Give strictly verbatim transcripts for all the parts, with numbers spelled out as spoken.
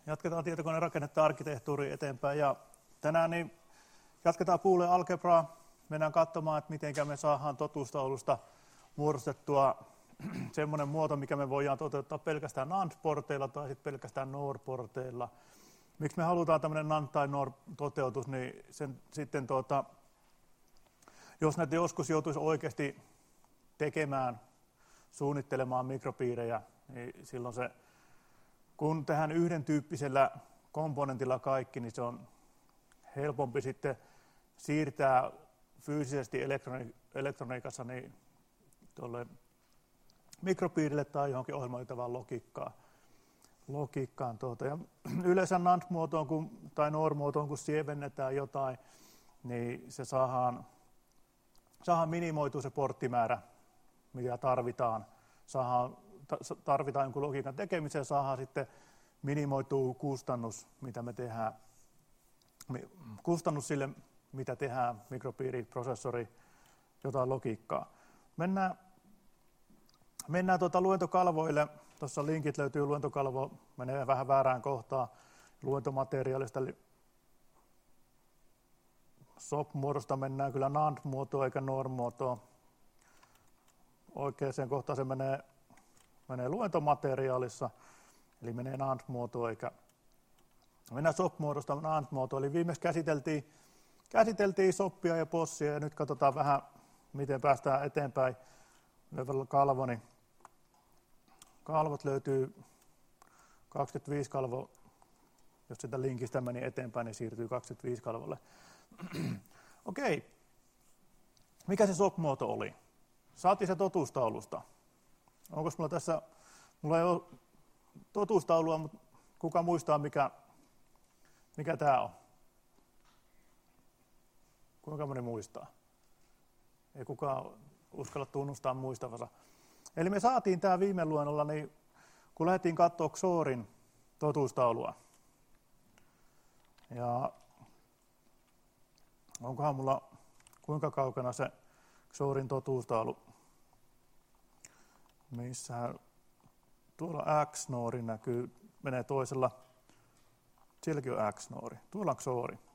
Jatketaan tietokonerakennetta arkkitehtuuriin eteenpäin ja tänään niin jatketaan Boolean algebraa. Mennään katsomaan, että miten me saadaan totuustaulusta muodostettua semmoinen muoto, mikä me voidaan toteuttaa pelkästään NAND-porteilla tai sitten pelkästään NOR-porteilla. Miksi me halutaan tämmöinen NAND tai NOR-toteutus, niin sen, sitten tuota, jos näitä joskus joutuisi oikeasti tekemään, suunnittelemaan mikropiirejä, niin silloin se, kun tehdään yhden tyyppisellä komponentilla kaikki, niin se on helpompi sitten siirtää fyysisesti elektroni- elektroniikassa niin tuolle mikropiirille tai johonkin ohjelmoitavaan logiikkaan. logiikkaan tuota. Ja yleensä NAND-muotoon kun, tai NOR-muotoon, kun sievennetään jotain, niin se saadaan, saadaan minimoitua se porttimäärä, mitä tarvitaan. Saadaan, tarvitaan jonkun logiikan tekemiseen, saadaan sitten minimoitua kustannus, mitä me tehdään. Kustannus sille, mitä tehdään, mikropiiri, prosessori, jotain logiikkaa. Mennään, mennään tuota luentokalvoille. Tuossa linkit löytyy luentokalvo, menee vähän väärään kohtaan luentomateriaalista. S O P-muodosta mennään kyllä NAND-muotoon eikä NOR-muotoon. Oikeaan kohtaan se menee, menee luentomateriaalissa, eli menee NAND-muotoon eikä mennään S O P-muodosta NAND-muotoon. Eli viimeksi käsiteltiin, käsiteltiin soppia ja possia ja nyt katsotaan vähän, miten päästään eteenpäin. Kalvo, niin kalvot löytyy kaksikymmentäviisi kalvo, jos sitä linkistä meni eteenpäin, niin siirtyy kaksikymmentäviisi kalvolle. Okei, mikä se S O P-muoto oli? Saatiin se totuustaulusta. Onko mulla tässä, mulla ei ole totuustaulua, mutta kuka muistaa, mikä, mikä tämä on? Kuinka moni muistaa? Ei kukaan uskalla tunnustaa muistavansa. Eli me saatiin tämä viime luennolla, niin kun lähdettiin katsoa X O Rin totuustaulua. Ja onkohan mulla kuinka kaukana se X O Rin totuustaulu? Missähän tuolla X N O R näkyy, menee toisella. Sielläkin on X N O R. Tuolla on X O R.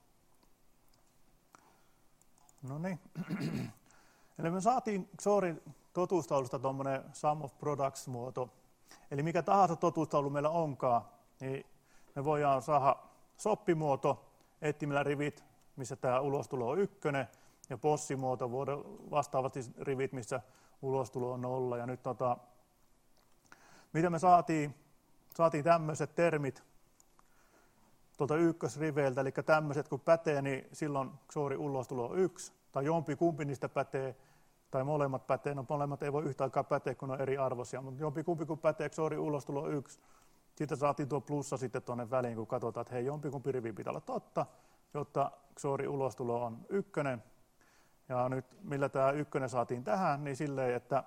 No niin. Eli me saatiin X O Rin totuustaulusta tuommoinen sum of products-muoto. Eli mikä tahansa totuustaulu meillä onkaan, niin me voidaan saada soppimuoto, etsimällä rivit, missä tämä ulostulo on ykkönen, ja possimuoto, vastaavasti rivit, missä ulostulo on nolla. Ja nyt tota, mitä me saatiin? Saatiin tämmöiset termit tuolta ykkösriveiltä, eli tämmöiset kun pätee, niin silloin X O Rin ulostulo on yksi, tai jompi kumpi niistä pätee, tai molemmat pätee. No molemmat ei voi yhtä aikaa päteä, kun on eri arvoisia, mutta jompi kumpi kun pätee, X O Rin ulostulo on yksi. Siitä saatiin tuo plussa sitten tuonne väliin, kun katsotaan, että hei, jompi kumpi rivi pitää olla totta, jotta X O Rin ulostulo on ykkönen. Ja nyt millä tämä ykkönen saatiin tähän, niin silleen, että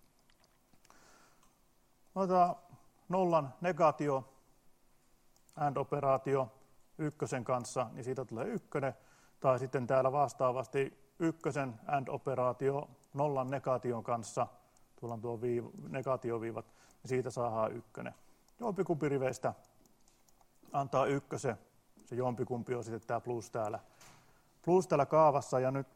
otetaan nollan negaatio, AND-operaatio ykkösen kanssa, niin siitä tulee ykkönen. Tai sitten täällä vastaavasti ykkösen AND-operaatio nollan negaation kanssa, tuolla on tuo viiv, negaatioviivat, niin siitä saadaan ykkönen. Jompikumpi riveistä antaa ykkösen, se jompikumpi on sitten tämä plus täällä, plus täällä kaavassa. Ja nyt,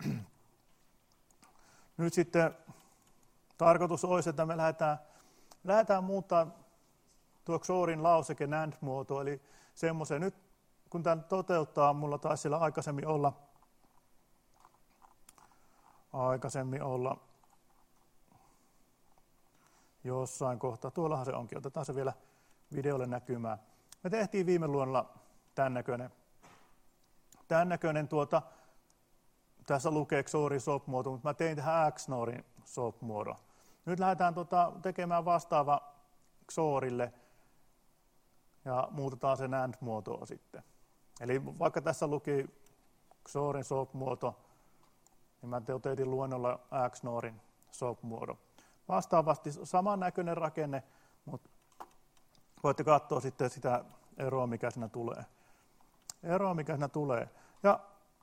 nyt sitten tarkoitus olisi, että me lähdetään, lähdetään muuttaa tuo X O Rin lauseke NAND-muotoa, eli semmoisen nyt, kun tämän toteuttaa, mulla taisi siellä aikaisemmin olla, aikaisemmin olla jossain kohtaa, tuollahan se onkin, otetaan se vielä videolle näkymään. Me tehtiin viime luonnolla tämän näköinen, tämän näköinen tuota, tässä lukee X O Rin S O P-muoto, mutta mä tein tähän X N O Rin S O P-muodon. Nyt lähdetään tota, tekemään vastaava X O Rille ja muutetaan se NAND-muotoa sitten. Eli vaikka tässä luki X O Rin S O P-muoto, niin mä toteutin luennolla X N O Rin S O P-muodon. Vastaavasti samannäköinen rakenne, mutta voitte katsoa sitten sitä eroa, mikä siinä tulee. Eroa, mikä siinä tulee. Ja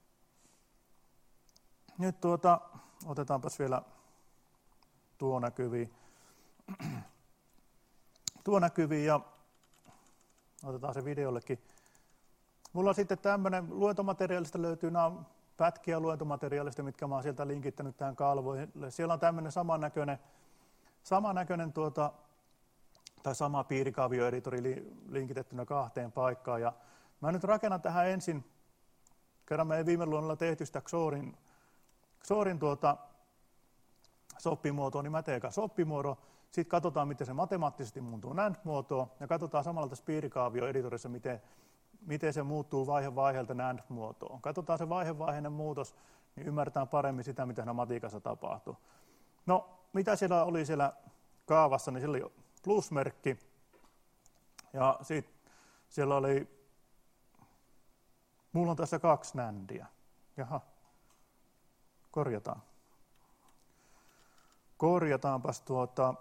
nyt tuota, otetaanpas vielä tuo näkyviin. Tuo näkyviin ja Otetaan se videollekin. Mulla on sitten tämmöinen, luentomateriaalista löytyy nämä pätkiä luentomateriaalista, mitkä mä oon sieltä linkittänyt tähän kalvoille. Siellä on tämmöinen samannäköinen, samannäköinen tuota, tai sama piirikaavioeditori linkitettynä kahteen paikkaan. Ja mä nyt rakennan tähän ensin, kerran meidän viime luonnolla tehty sitä Xorin, Xorin tuota, soppimuotoa, niin mä teen soppimuodon. Sitten katsotaan, miten se matemaattisesti muuttuu N A N D-muotoon, ja katsotaan samalla tässä piirikaavioeditorissa, miten, miten se muuttuu vaihe vaiheelta N A N D-muotoon. Katsotaan se vaihe vaiheinen muutos, niin ymmärretään paremmin sitä, mitä siinä matikassa tapahtuu. No, mitä siellä oli siellä kaavassa, niin siellä oli plusmerkki, ja sitten siellä oli, mulla on tässä kaksi nändiä. Jaha, korjataan. Korjataanpas tuota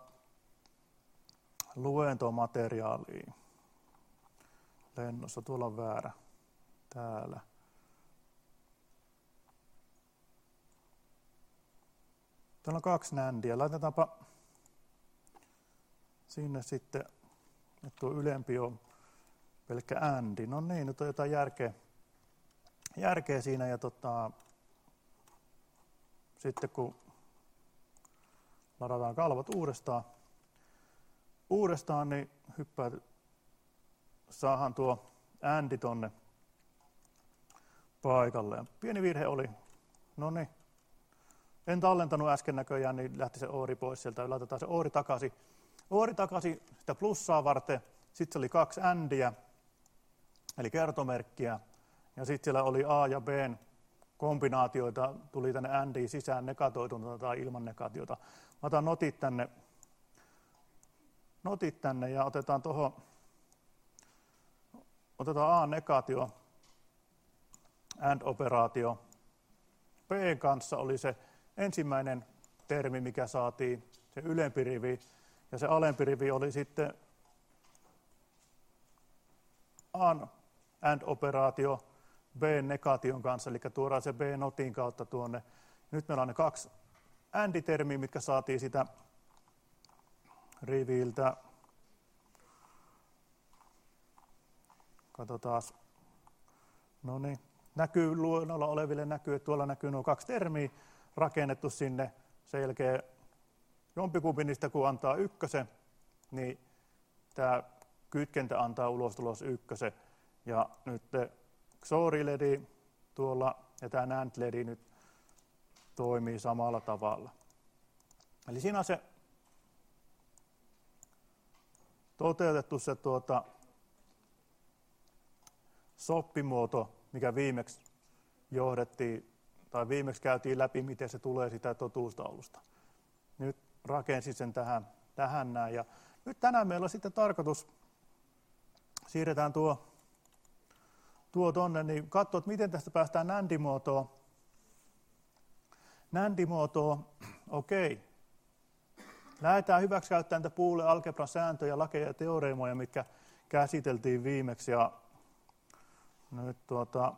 luentomateriaalia. Lennossa, tuolla on väärä. Täällä. Täällä on kaksi nändiä. Laitetaanpa sinne sitten, että tuo ylempi on pelkkä ändi. No niin, nyt on jotain järkeä, järkeä siinä. Ja tota, sitten kun ladataan kalvot uudestaan, uudestaan niin hyppää, saadaan tuo ändi tonne paikalle. Pieni virhe oli. No niin. En tallentanut äsken näköjään, niin lähti se oori pois sieltä. Laitetaan se oori takaisin. Oori takaisin sitä plussaa varten. Sitten se oli kaksi ändiä, eli kertomerkkiä. Ja sitten siellä oli A ja B kombinaatioita, tuli tänne ändiin sisään negatoituna tai ilman negatiota. Mä otan notit tänne, notit tänne ja otetaan tuohon, otetaan A-negaatio, AND-operaatio. B kanssa oli se ensimmäinen termi, mikä saatiin, se ylempi rivi, ja se alempi rivi oli sitten A:n AND-operaatio B-negaation kanssa, eli tuodaan se B-notin kautta tuonne. Nyt meillä on ne kaksi AND-termiä, mitkä saatiin sitä riviltä. Katsotaan. No niin. Näkyy luennolla oleville näkyy, että tuolla näkyy nuo kaksi termiä rakennettu sinne. Sen jälkeen jompikumpi niistä, kun antaa ykkösen, niin tämä kytkentä antaa ulostulos ykkösen. Ja nyt Xori-ledi tuolla ja tämä N A N D-ledi nyt toimii samalla tavalla. Eli siinä on se toteutettu se tuota, soppimuoto, mikä viimeksi johdettiin, tai viimeksi käytiin läpi, miten se tulee sitä totuustaulusta. Nyt rakensin sen tähän, tähän näin. Ja nyt tänään meillä on sitten tarkoitus, siirretään tuo, tuo tonne, niin katsoa, miten tästä päästään N A N D-muotoon. N A N D-muotoon, okei. Okay. Lähdetään hyväksi käyttämään näitä Boolean algebran sääntöjä, lakeja ja teoreemoja, mitkä käsiteltiin viimeksi. Ja nyt tuota,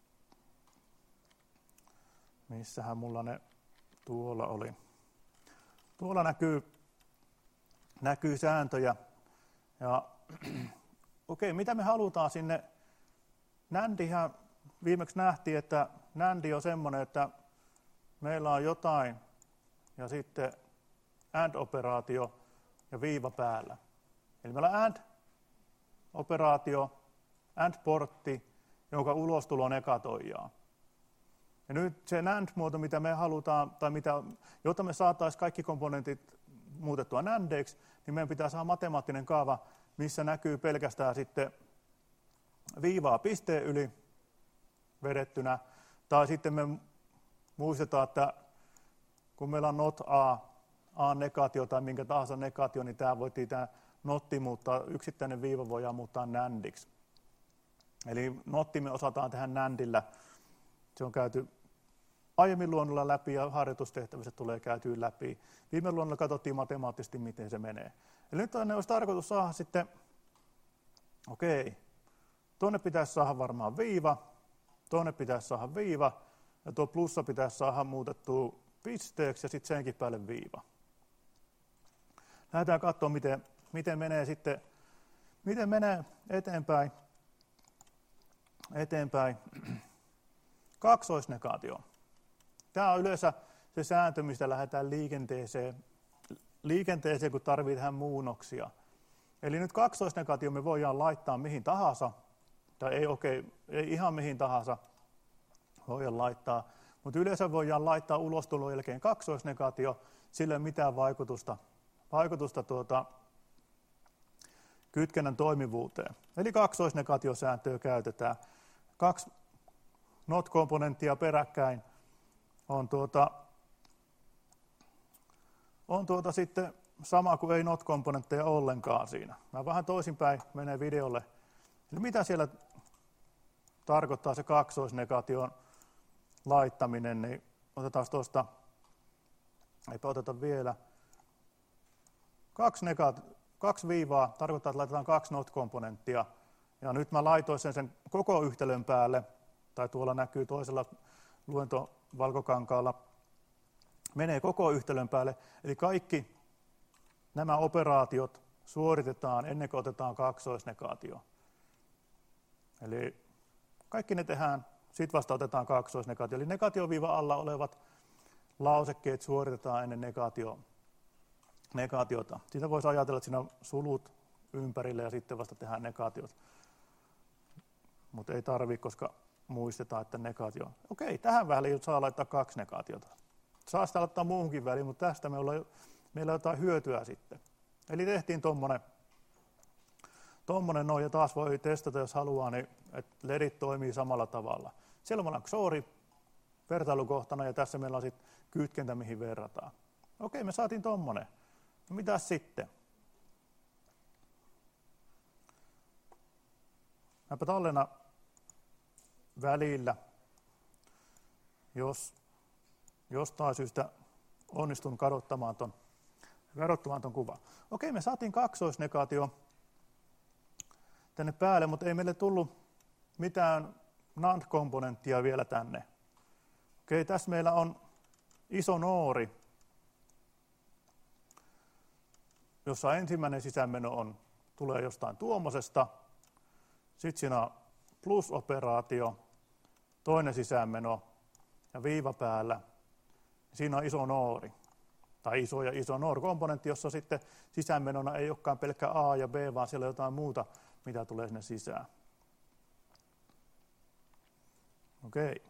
missähän mulla ne tuolla oli. Tuolla näkyy, näkyy sääntöjä. Ja okei, okay, mitä me halutaan sinne? N A N Dhän viimeksi nähtiin, että N A N D on semmoinen, että meillä on jotain ja sitten AND-operaatio ja viiva päällä. Eli meillä on AND-operaatio, AND-portti, jonka ulostulo negatoidaan. Ja nyt se N A N D-muoto, mitä me halutaan, tai mitä, jotta me saataisiin kaikki komponentit muutettua N A N D:ksi, niin meidän pitää saada matemaattinen kaava, missä näkyy pelkästään sitten viivaa pisteen yli vedettynä, tai sitten me muistetaan, että kun meillä on not A, A-negaatio tai minkä tahansa negaatio, niin tämä voitiin tämä notti muuttaa, yksittäinen viiva voidaan muuttaa N A N Diksi. Eli notti me osataan tehdä N A N Dillä. Se on käyty aiemmin luonnolla läpi ja harjoitustehtävissä tulee käytyä läpi. Viime luonnolla katsottiin matemaattisesti, miten se menee. Eli nyt olisi tarkoitus saada sitten, okei, tuonne pitäisi saada varmaan viiva, tuonne pitäisi saada viiva, ja tuo plussa pitäisi saada muutettua pisteeksi ja sitten senkin päälle viiva. Lähdetään katsomaan, miten, miten menee sitten, Miten menee eteenpäin? Eteenpäin. Kaksoisnegaatio. Tämä on yleensä se sääntö, mistä lähdetään liikenteeseen, liikenteeseen kun tarvitaan muunnoksia. Eli nyt kaksoisnegaatio me voidaan laittaa mihin tahansa, tai ei, okay, ei ihan mihin tahansa voidaan laittaa, mutta yleensä voidaan laittaa ulostulon jälkeen kaksoisnegaatio, sillä ei ole mitään vaikutusta, vaikutusta tuota, kytkennän toimivuuteen. Eli kaksoisnegaatiosääntöä käytetään. Kaksi not-komponenttia peräkkäin on, tuota, on tuota sitten sama kuin ei not-komponentteja ollenkaan siinä. Mä vähän toisinpäin menee videolle. Eli mitä siellä tarkoittaa se kaksoisnegaation laittaminen, niin otetaan tuosta, eipä oteta vielä. Kaksi, negati- kaksi viivaa tarkoittaa, että laitetaan kaksi not-komponenttia. Ja nyt mä laitoin sen, sen koko yhtälön päälle, tai tuolla näkyy toisella luentovalkokankaalla, menee koko yhtälön päälle. Eli kaikki nämä operaatiot suoritetaan ennen kuin otetaan kaksoisnegaatio. Eli kaikki ne tehdään, sitten vasta otetaan kaksoisnegaatio. Eli negaatioviivan alla olevat lausekkeet suoritetaan ennen negaatio, negaatiota. Siitä voisi ajatella, että siinä on sulut ympärille ja sitten vasta tehdään negaatiot. Mutta ei tarvitse, koska muistetaan, että negaatio. Okei, tähän väliin saa laittaa kaksi negaatiota. Saa sitä laittaa muuhunkin väliin, mutta tästä me ollaan, meillä on jotain hyötyä sitten. Eli tehtiin tuommoinen tommonen noin, ja taas voi testata, jos haluaa, niin että ledit toimii samalla tavalla. Siellä meillä on Xori vertailukohtana, ja tässä meillä on sitten kytkentä, mihin verrataan. Okei, me saatiin tommonen. No mitäs sitten? Mäpä tallenna välillä, jos jostain syystä onnistun kadottamaan ton, kadottamaan ton kuvan. Okei, me saatiin kaksoisnegaatio tänne päälle, mutta ei meille tullut mitään N A N D-komponenttia vielä tänne. Okei, tässä meillä on iso noori, jossa ensimmäinen sisäänmeno on, tulee jostain tuommoisesta. Sitten siinä on plus-operaatio, toinen sisäänmeno ja viiva päällä. Siinä on iso noori, tai iso ja iso noor-komponentti, jossa sitten sisäänmenona ei olekaan pelkkä A ja B, vaan siellä on jotain muuta, mitä tulee sinne sisään. Okei.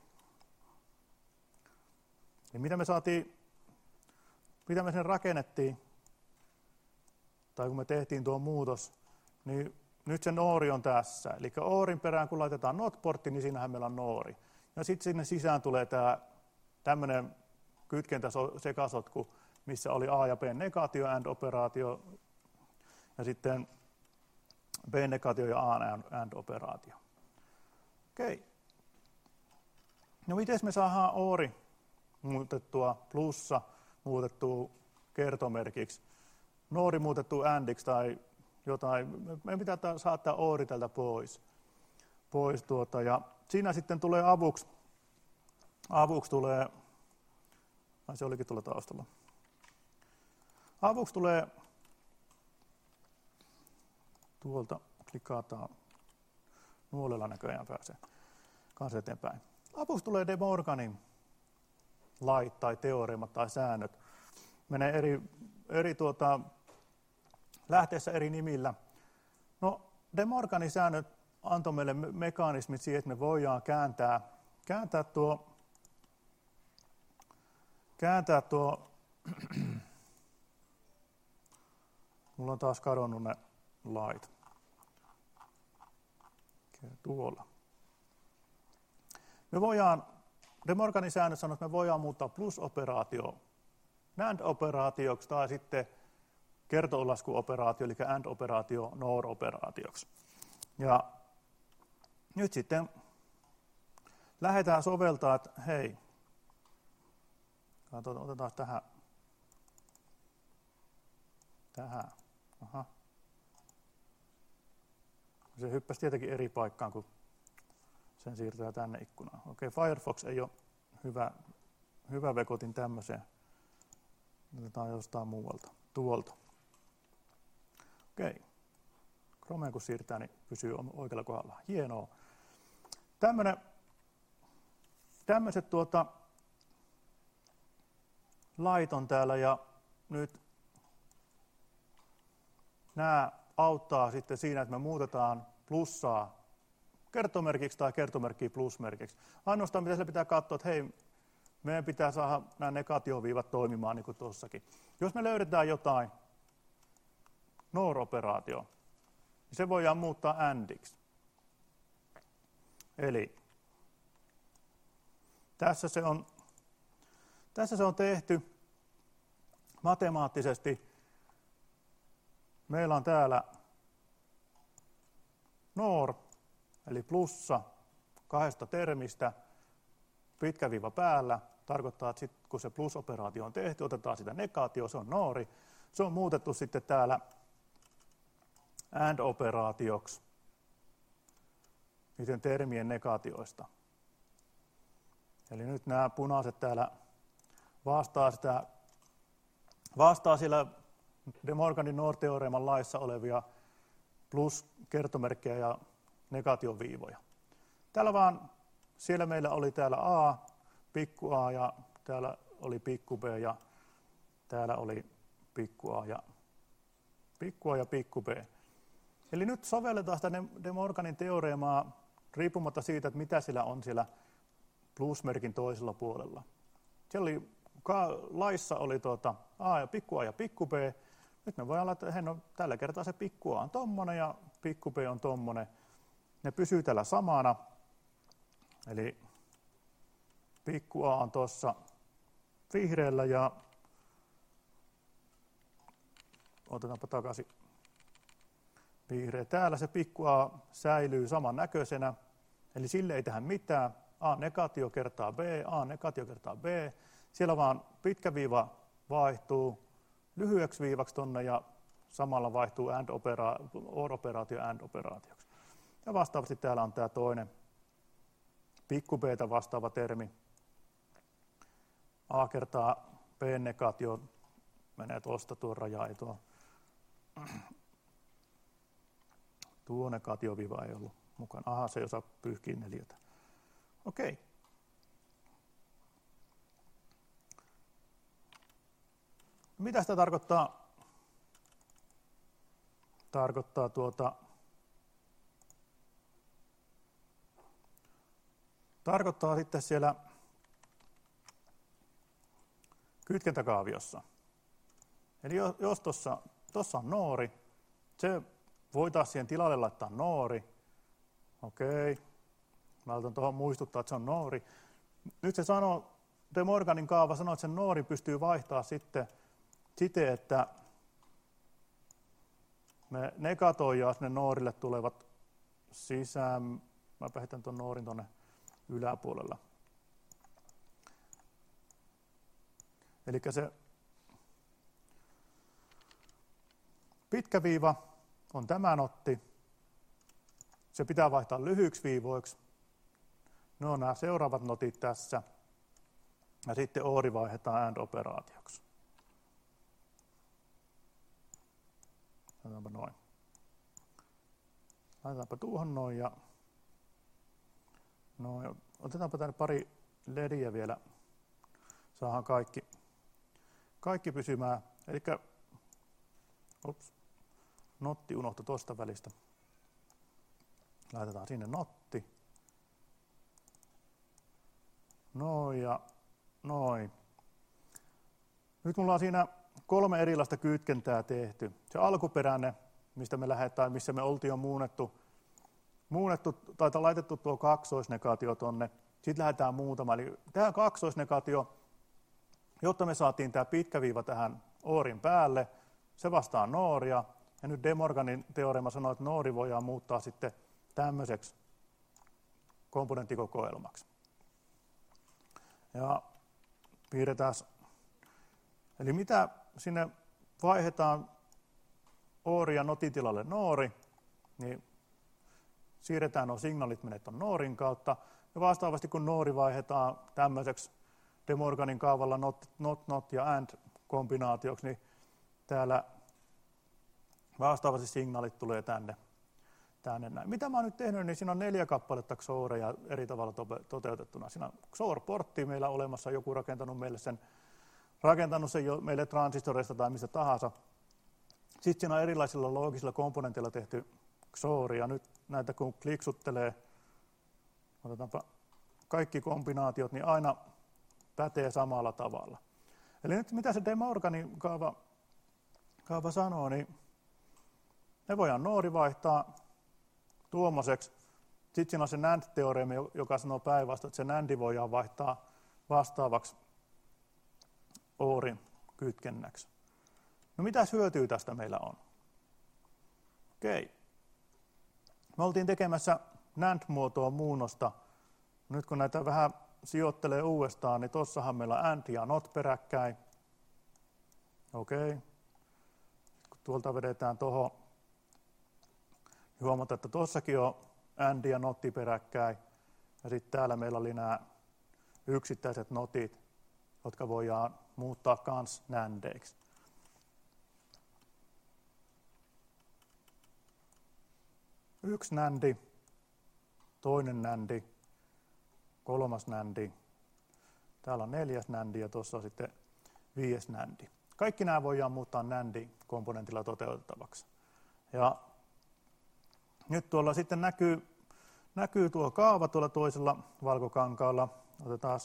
Ja mitä me saatiin, mitä me sen rakennettiin, tai kun me tehtiin tuo muutos, niin nyt se noori on tässä. Eli oorin perään, kun laitetaan not-portti, niin siinähän meillä on noori. Ja sitten sinne sisään tulee tämä tämmöinen kytkentäsekasotku, missä oli A ja B negaatio, AND-operaatio, ja sitten B-negaatio ja A-AND-operaatio. Okei. No miten me saadaan oori muutettua plussa, muutettua kertomerkiksi, noori muutettua ANDiksi tai jotain. Meidän pitää saattaa oori tältä pois. pois tuota, ja siinä sitten tulee avuksi, avuksi tulee, ai se olikin tuolla taustalla. Avuksi tulee, tuolta klikataan, nuolella näköjään pääsee kanssa eteenpäin. Avuksi tulee De Morganin lait tai teoreemat tai säännöt. Menee eri, eri tuota, lähteessä eri nimillä. No, De Morganin säännöt antoi meille mekanismit siihen, että me voidaan kääntää, kääntää tuo, kääntää tuo, mulla on taas kadonnut ne lait. Tuolla. Me voidaan, De Morganin säännöt sanoo, että me voidaan muuttaa plus-operaatio NAND-operaatioksi tai sitten kertolaskuoperaatio, eli AND-operaatio NOR-operaatioksi. Ja nyt sitten lähdetään soveltaa, että hei, otetaan tähän, tähän, aha. Se hyppäsi tietenkin eri paikkaan, kun sen siirtää tänne ikkunaan. Okei, Firefox ei ole hyvä, hyvä vekotin tämmöiseen. Otetaan jostain muualta, tuolta. Okei, Chromeen kun siirtää, niin pysyy oikealla kohdalla. Hienoa. Tämmönen, tämmöiset tuota, lait on täällä ja nyt nämä auttaa sitten siinä, että me muutetaan plussaa kertomerkiksi tai kertomerkkiä plusmerkiksi. Ainoastaan mitä sille pitää katsoa, että hei, meidän pitää saada nämä negaatioviivat toimimaan niin kuin tuossakin. Jos me löydetään jotain N O R-operaatio, niin se voidaan muuttaa ANDiksi. Eli tässä se on, tässä se on tehty matemaattisesti. Meillä on täällä N O R, eli plussa kahdesta termistä, pitkä viiva päällä, tarkoittaa, että sit, kun se plus-operaatio on tehty, otetaan sitä negaatio, se on N O R. Se on muutettu sitten täällä AND-operaatioksi niiden termien negaatioista. Eli nyt nämä punaiset täällä vastaa, sitä, vastaa siellä De Morganin N O R-teoreeman laissa olevia plus-kertomerkkejä ja negaatioviivoja. Täällä vaan, siellä meillä oli täällä A, pikku a ja täällä oli pikku b ja täällä oli pikku a ja pikku a ja pikku b. Eli nyt sovelletaan sitä De Morganin teoreemaa riippumatta siitä, että mitä sillä on siellä plusmerkin toisella puolella. Siellä oli, laissa oli tuota a ja pikku a ja pikku b. Nyt me voidaan laittaa, että no, tällä kertaa se pikku a on tommonen ja pikku b on tommonen. Ne pysyy täällä samana. Eli pikku a on tuossa vihreällä ja otetaanpa takaisin vihreä. Täällä se pikku a säilyy saman näköisenä, eli sille ei tähän mitään. A negaatio kertaa b, a negaatio kertaa b. Siellä vaan pitkä viiva vaihtuu lyhyeksi viivaksi tonne ja samalla vaihtuu O R-operaatio AND-operaatioksi. Ja vastaavasti täällä on tämä toinen pikku b:tä vastaava termi. A kertaa B-negaatio menee tuosta tuo raja, ei tuo, tuo negaatioviiva ei ollut mukana. Aha, se ei osaa pyyhkiä neliötä. Okei. Mitä sitä tarkoittaa? Tarkoittaa tuota Tarkoittaa sitten siellä kytkentäkaaviossa. Eli jos tuossa on noori, se voitaisiin siihen tilalle laittaa noori. Okei, mä aloitan tuohon muistuttaa, että se on noori. Nyt se sanoo, De Morganin kaava sanoo, että sen noori pystyy vaihtamaan sitten siten, että me negatoidaan ne noorille tulevat sisään. Mä heitän tuon noorin tuonne yläpuolella. Eli se pitkä viiva on tämä notti. Se pitää vaihtaa lyhyiksi viivoiksi. Ne on nämä seuraavat notit tässä. Ja sitten O R vaihdetaan AND-operaatioksi. Laitetaanpa noin. Laitetaanpa tuohon noin ja no, otetaanpa tänne pari lediä vielä. Saadaan kaikki, kaikki pysymään. Eli ups, notti unohtui tuosta välistä. Laitetaan sinne notti. Noin ja noin. Nyt mulla on siinä kolme erilaista kytkentää tehty. Se alkuperäinen, mistä me lähdetään, missä me oltiin jo muunnettu, muunnettu tai laitettu tuo kaksoisnegaatio tonne. Sitten lähdetään muutama. Eli tämä kaksoisnegaatio, jotta me saatiin tämä pitkä viiva tähän O R:in päälle, se vastaa nooria. Ja nyt De Morganin teoreema sanoo, että noori voidaan muuttaa sitten tämmöiseksi komponenttikokoelmaksi. Ja piirretään, eli mitä sinne vaihdetaan O R ja notitilalle noori, niin siirretään nuo signaalit menee tuon noorin kautta. Ja vastaavasti kun noori vaihdetaan tämmöiseksi De Morganin kaavalla not, not, not ja and kombinaatioksi, niin täällä vastaavasti signaalit tulee tänne tänne näin. Mitä mä oon nyt tehnyt, niin siinä on neljä kappaletta Xoreja eri tavalla toteutettuna. Siinä on Xor-portti meillä olemassa, joku rakentanut meille sen, rakentanut sen jo meille transistoreista tai mistä tahansa. Sitten siinä on erilaisilla loogisilla komponenteilla tehty Xor, ja nyt näitä kun kliksuttelee, otetaanpa kaikki kombinaatiot, niin aina pätee samalla tavalla. Eli nyt mitä se Demorganin kaava, kaava sanoo, niin me voidaan noori vaihtaa tuommoiseksi. Sitten siinä on se NAND-teoreemi, joka sanoo päinvastoin, että se NANDi voidaan vaihtaa vastaavaksi ORin kytkennäksi. No mitä hyötyä tästä meillä on? Okei. Me oltiin tekemässä NAND-muotoa muunnosta. Nyt kun näitä vähän sijoittelee uudestaan, niin tossahan meillä on AND ja NOT peräkkäin. Okei. Kun tuolta vedetään tuohon, huomataan, että tuossakin on AND ja NOT peräkkäin. Ja sitten täällä meillä oli nämä yksittäiset notit, jotka voidaan muuttaa kans NANDeiksi. Yksi NANDi, toinen NANDi, kolmas NANDi, täällä on neljäs NANDi ja tuossa on sitten viides NANDi. Kaikki nämä voidaan muuttaa NANDi-komponentilla toteutettavaksi. Ja nyt tuolla sitten näkyy, näkyy tuo kaava tuolla toisella valkokankaalla. Otetaan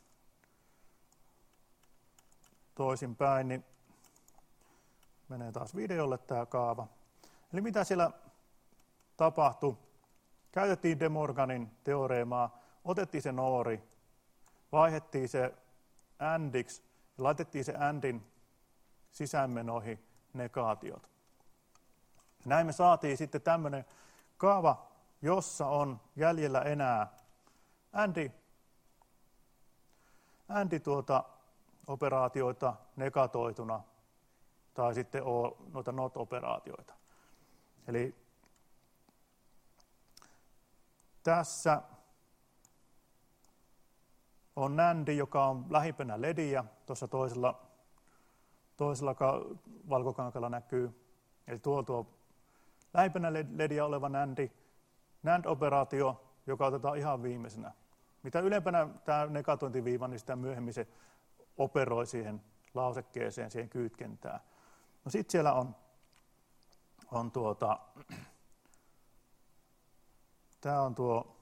toisinpäin, niin menee taas videolle tämä kaava. Eli mitä siellä tapahtui? Käytettiin Demorganin teoreemaa, otettiin se noori, vaihdettiin se ANDiksi ja laitettiin se ANDin sisäänmenoihin negaatiot. Näin me saatiin sitten tämmöinen kaava, jossa on jäljellä enää ANDi, ANDi tuota operaatioita negatoituna tai sitten noita NOT-operaatioita. Eli tässä on NANDi, joka on lähimpänä lediä, tuossa toisella, toisella valkokankalla näkyy. Eli tuo tuo lähimpänä lediä oleva NANDi, NAND-operaatio, joka otetaan ihan viimeisenä. Mitä ylempänä tämä negatointiviiva, niin sitä myöhemmin se operoi siihen lausekkeeseen, siihen kytkentään. No sitten siellä on, on tuota, tämä on tuo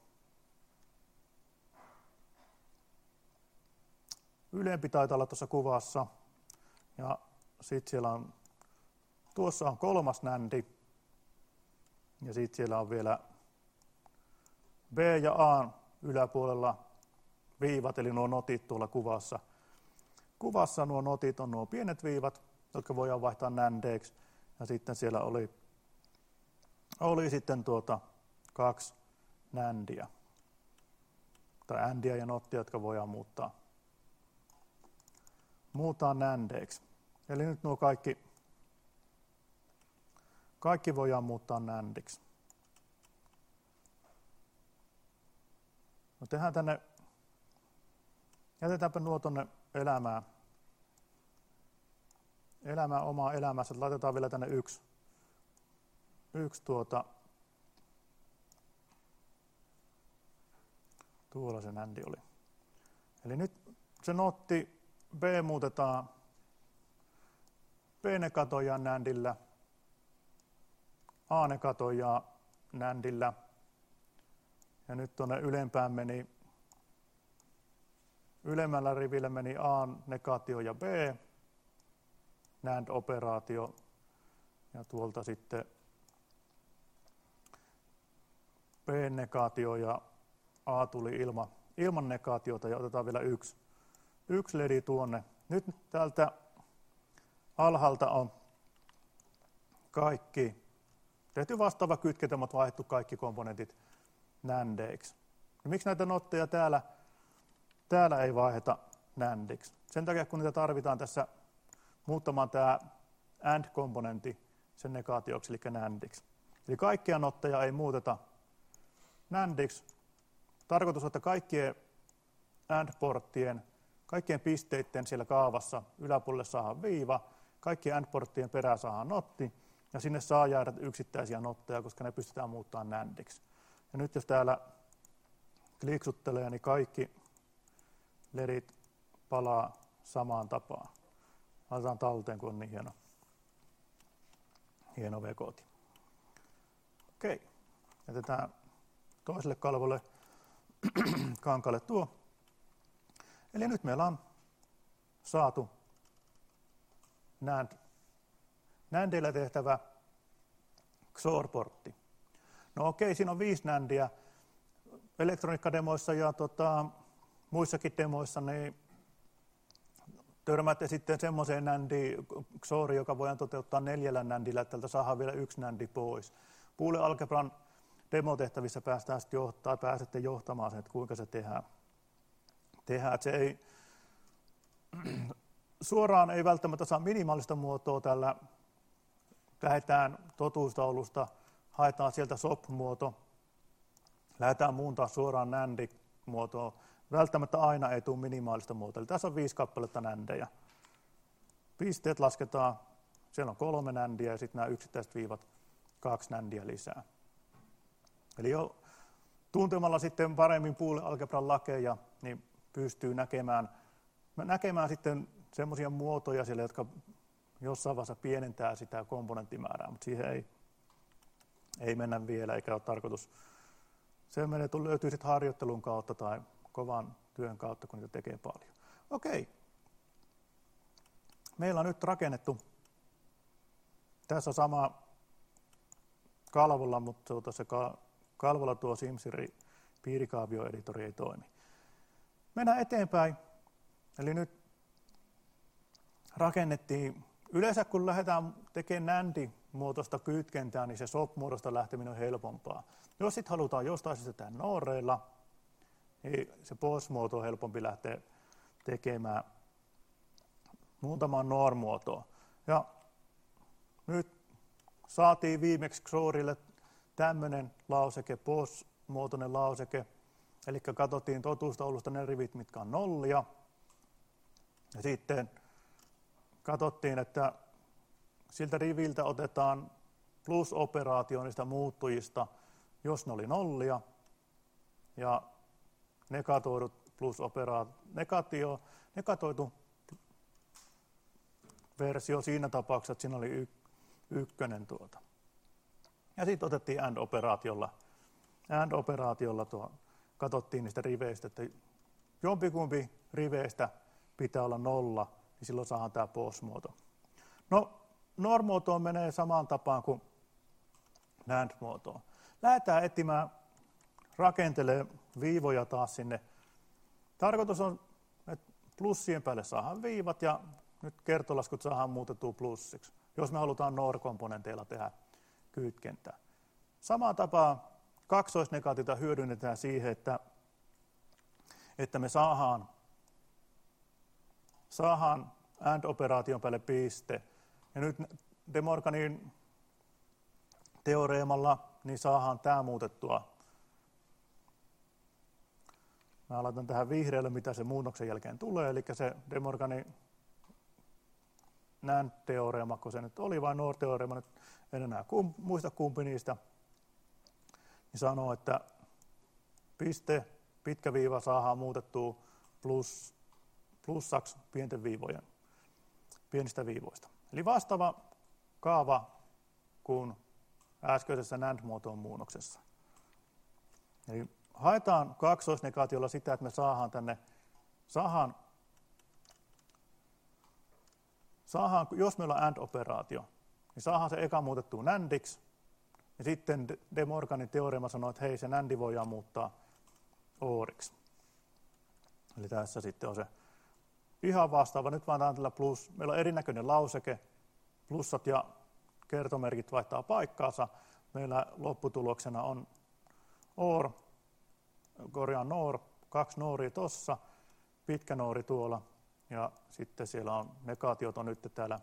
ylempi taitaa olla tuossa kuvassa, ja sitten siellä on, tuossa on kolmas NANDi, ja sitten siellä on vielä B ja A yläpuolella viivat, eli nuo notit tuolla kuvassa. Kuvassa nuo notit on nuo pienet viivat, jotka voidaan vaihtaa NANDeiksi, ja sitten siellä oli, oli sitten tuota kaksi NANDia, tai ANDia ja NOTia, jotka voidaan muuttaa, muuttaa NANDeiksi. Eli nyt nuo kaikki, kaikki voidaan muuttaa NANDiksi. No tehdään tänne, jätetäänpä nuo tuonne elämään, elämään omaa elämässä, laitetaan vielä tänne yksi, yksi tuota, tuolla se NANDi oli. Eli nyt se notti B muutetaan B-negatoijaan NANDillä, A-negatoijaan NANDillä, ja nyt tuonne ylempään meni, ylemmällä rivillä meni A-negaatio ja B, NAND-operaatio, ja tuolta sitten B-negaatio ja A tuli ilma, ilman negaatiota, ja otetaan vielä yksi, yksi ledi tuonne. Nyt täältä alhaalta on kaikki tehty vastaava kytkentä, mutta vaihdettu kaikki komponentit NANDeiksi. Ja miksi näitä notteja täällä, täällä ei vaihdeta NANDiksi? Sen takia, kun niitä tarvitaan tässä muuttamaan tämä AND-komponentti sen negaatioksi, eli NANDiksi. Eli kaikkia notteja ei muuteta NANDiksi. Tarkoitus on, että kaikkien AND-porttien, kaikkien pisteiden siellä kaavassa yläpuolelle saadaan viiva, kaikkien AND-porttien perään saadaan notti, ja sinne saa jäädä yksittäisiä notteja, koska ne pystytään muuttamaan NANDiksi. Ja nyt jos täällä kliksuttelee, niin kaikki ledit palaa samaan tapaan. Laitetaan talteen, kun on niin hieno, hieno V-kooti. Okei, jätetään toiselle kalvolle kankaalle tuo. Eli nyt meillä on saatu NAND, NANDillä tehtävä X O R-portti. No okei, siinä on viisi NANDia. Elektroniikkademoissa ja tota, muissakin demoissa niin törmäätte sitten semmoiseen NANDiin, X O R, joka voidaan toteuttaa neljällä NANDillä, että tältä saadaan vielä yksi NANDi pois. Boolean algebran demotehtävissä päästään sitten johtaa, pääsette johtamaan sen, että kuinka se tehdään. tehdään. Se ei, suoraan ei välttämättä saa minimaalista muotoa tällä. Lähdetään totuustaulusta, haetaan sieltä S O P-muoto, lähdetään muuntaa suoraan NAND-muotoon. Välttämättä aina ei tule minimaalista muotoa. Eli tässä on viisi kappaletta NANDeja. Pisteet lasketaan, siellä on kolme NANDia ja sitten nämä yksittäiset viivat, kaksi NANDia lisää. Eli jo tuntemalla sitten paremmin Boolean algebran lakeja, niin pystyy näkemään, näkemään sitten semmoisia muotoja siellä, jotka jossain vaiheessa pienentää sitä komponenttimäärää, mutta siihen ei, ei mennä vielä, eikä ole tarkoitus. Se menee, löytyy sitten harjoittelun kautta tai kovan työn kautta, kun niitä tekee paljon. Okei. Meillä on nyt rakennettu tässä sama kalvolla, mutta tuossa kalvolla tuo SimSiri piirikaavioeditori ei toimi. Mennään eteenpäin. Eli nyt rakennettiin, yleensä kun lähdetään tekemään NAND-muotoista kytkentää, niin se S O P-muodosta lähteminen on helpompaa. Jos sitten halutaan jostain syystä NOReilla, niin se P O S-muoto on helpompi lähteä tekemään muutamaan N O R-muotoa. Ja nyt saatiin viimeksi X O Rille tämmöinen lauseke, P O S-muotoinen lauseke, eli katsottiin totuustaulusta ne rivit, mitkä on nollia, ja sitten katsottiin, että siltä riviltä otetaan plus-operaatio niistä muuttujista, jos ne oli nollia, ja negatoidut plus-operaatio, negatio, negatoitu versio siinä tapauksessa, että siinä oli y, ykkönen tuota. Ja sitten otettiin AND-operaatiolla, AND-operaatiolla tuo, katsottiin niistä riveistä, että jompikumpi riveistä pitää olla nolla, niin silloin saadaan tämä P O S-muoto. No, N O R-muotoon menee samaan tapaan kuin NAND-muotoon. Lähdetään etsimään, rakentelee viivoja taas sinne. Tarkoitus on, että plussien päälle saadaan viivat ja nyt kertolaskut saadaan muutettua plussiksi, jos me halutaan N O R-komponenteilla tehdä kytkentää. Samaan tapaan kaksoisnegatiota hyödynnetään siihen, että, että me saadaan, saadaan AND-operaation päälle piste. Ja nyt De Morganin teoreemalla niin saadaan tämä muutettua. Mä laitan tähän vihreälle, mitä se muunnoksen jälkeen tulee, eli se De Morganin NAND-teoreema, kun se nyt oli, vai N O R-teoreema, nyt en enää kum, muista kumpi niistä, niin sanoo, että piste, pitkä viiva saadaan muutettua plus, plussaksi pienten viivojen, pienistä viivoista. Eli vastaava kaava kuin äskeisessä NAND-muotoon muunnoksessa. Eli haetaan kaksoisnegaatiolla sitä, että me saadaan tänne, saadaan, saadaan, jos meillä on AND-operaatio, niin saadaan se eka muutettua NANDiksi, ja sitten De Morganin teoreema sanoo, että hei, se NANDi voidaan muuttaa O R:iksi. Eli tässä sitten on se ihan vastaava. Nyt vaan tällä plus. Meillä on erinäköinen lauseke. Plussat ja kertomerkit vaihtaa paikkaansa. Meillä lopputuloksena on O R, korjaan N O R, kaksi nooria tuossa, pitkä noori tuolla, ja sitten siellä on negaatiot on nyt täällä,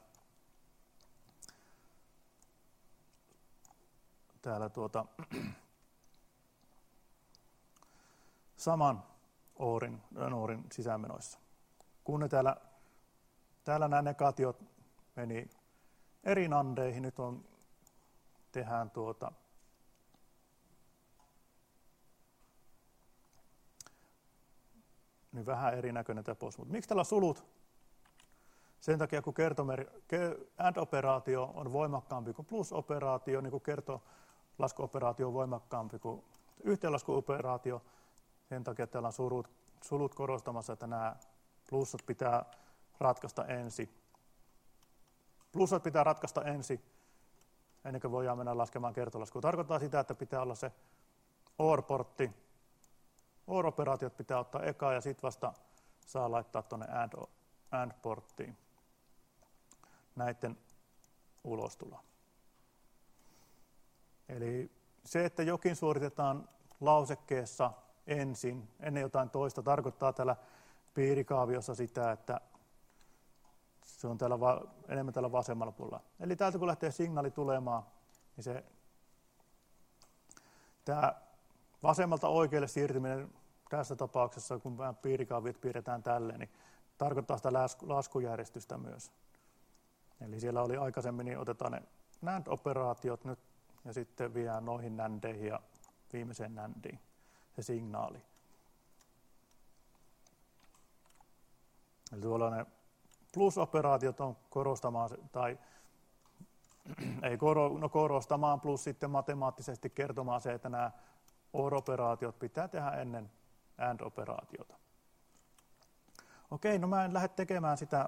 täällä tuota, saman oorin, noorin sisäänmenoissa. Kun ne täällä, täällä nämä negaatiot meni eri nandeihin, nyt on tehdään tuota niin vähän erinäköinen tämä post. Miksi tällä sulut? Sen takia, kun AND-operaatio on voimakkaampi kuin plus-operaatio, niin kuin kertolaskuoperaatio on voimakkaampi kuin yhteenlaskuoperaatio. Sen takia täällä on sulut, sulut korostamassa, että nämä plussat pitää ratkaista ensin. Plussat pitää ratkaista ensin, ennen kuin voidaan mennä laskemaan kertolaskua. Tarkoittaa sitä, että pitää olla se OR-portti. OR-operaatiot pitää ottaa eka ja sitten vasta saa laittaa tuonne AND-porttiin näiden ulostulo. Eli se, että jokin suoritetaan lausekkeessa ensin, ennen jotain toista, tarkoittaa täällä piirikaaviossa sitä, että se on täällä va- enemmän täällä vasemmalla puolella. Eli täältä kun lähtee signaali tulemaan, niin se tämä vasemmalta oikealle siirtyminen tässä tapauksessa, kun piirikaaviot piirretään tälleen, niin tarkoittaa sitä laskujärjestystä myös. Eli siellä oli aikaisemmin, niin otetaan ne NAND-operaatiot nyt ja sitten viedään noihin NANDeihin ja viimeiseen NANDiin se signaali. Eli tuolla ne plus-operaatiot on korostamaan, tai ei koro, no korostamaan, plus sitten matemaattisesti kertomaan se, että nämä OR-operaatiot pitää tehdä ennen AND-operaatiota. Okei, no mä en lähde tekemään sitä.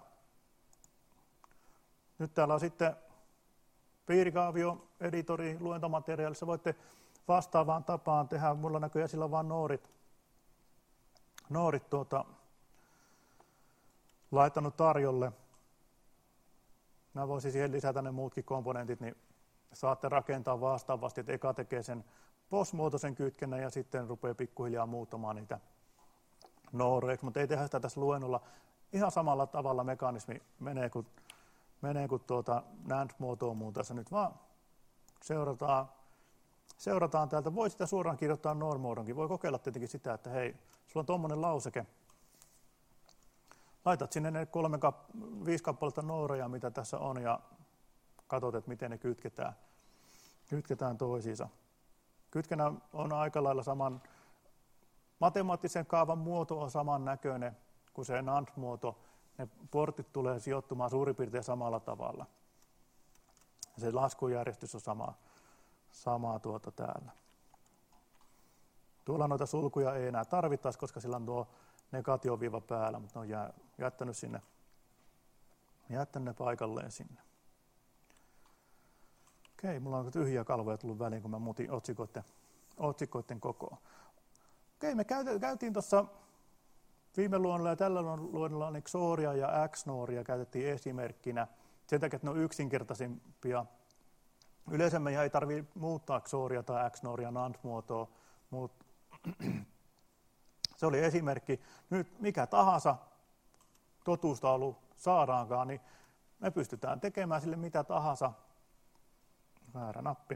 Nyt täällä on sitten piirikaavio, editori, luentomateriaalissa. Voitte vastaavaan tapaan tehdä. Mulla näköjään sillä on vain noorit, noorit tuota, laittanut tarjolle. Mä voisin siihen lisätä ne muutkin komponentit, niin saatte rakentaa vastaavasti, että eka tekee sen P O S-muotoisen kytkennän ja sitten rupeaa pikkuhiljaa muuttamaan niitä nooreiksi, mutta ei tehdä sitä tässä luennolla. Ihan samalla tavalla mekanismi menee kuin, menee kuin tuota NAND-muotoon muun tässä nyt vaan seurataan, seurataan täältä. Voi sitä suoraan kirjoittaa NOR-muodonkin. Voi kokeilla tietenkin sitä, että hei, sulla on tuommoinen lauseke. Laitat sinne ne kolme, viisi kappaletta nooreja, mitä tässä on, ja katsot, että miten ne kytketään, kytketään toisiinsa. Kytkennä on aika lailla saman, matemaattisen kaavan muoto on samannäköinen kuin se NAND-muoto. Ne portit tulee sijoittumaan suurin piirtein samalla tavalla. Se laskujärjestys on sama, sama tuota täällä. Tuolla noita sulkuja ei enää tarvittaisi, koska sillä on tuo negaatioviiva päällä, mutta ne on jättänyt, sinne, jättänyt ne paikalleen sinne. Okei, mulla on tyhjiä kalvoja tullut väliin, kun mä muutin otsikoiden, otsikoiden kokoa. Okei, me käytiin tuossa viime luonnolla ja tällä luonnolla niin XORia ja XNORia käytettiin esimerkkinä. Sen takia, että ne on yksinkertaisimpia. Yleensä meidän ei tarvitse muuttaa XORia tai XNORia NAND-muotoa, mutta se oli esimerkki. Nyt mikä tahansa totuustaulu saadaankaan, niin me pystytään tekemään sille mitä tahansa. Väärä nappi.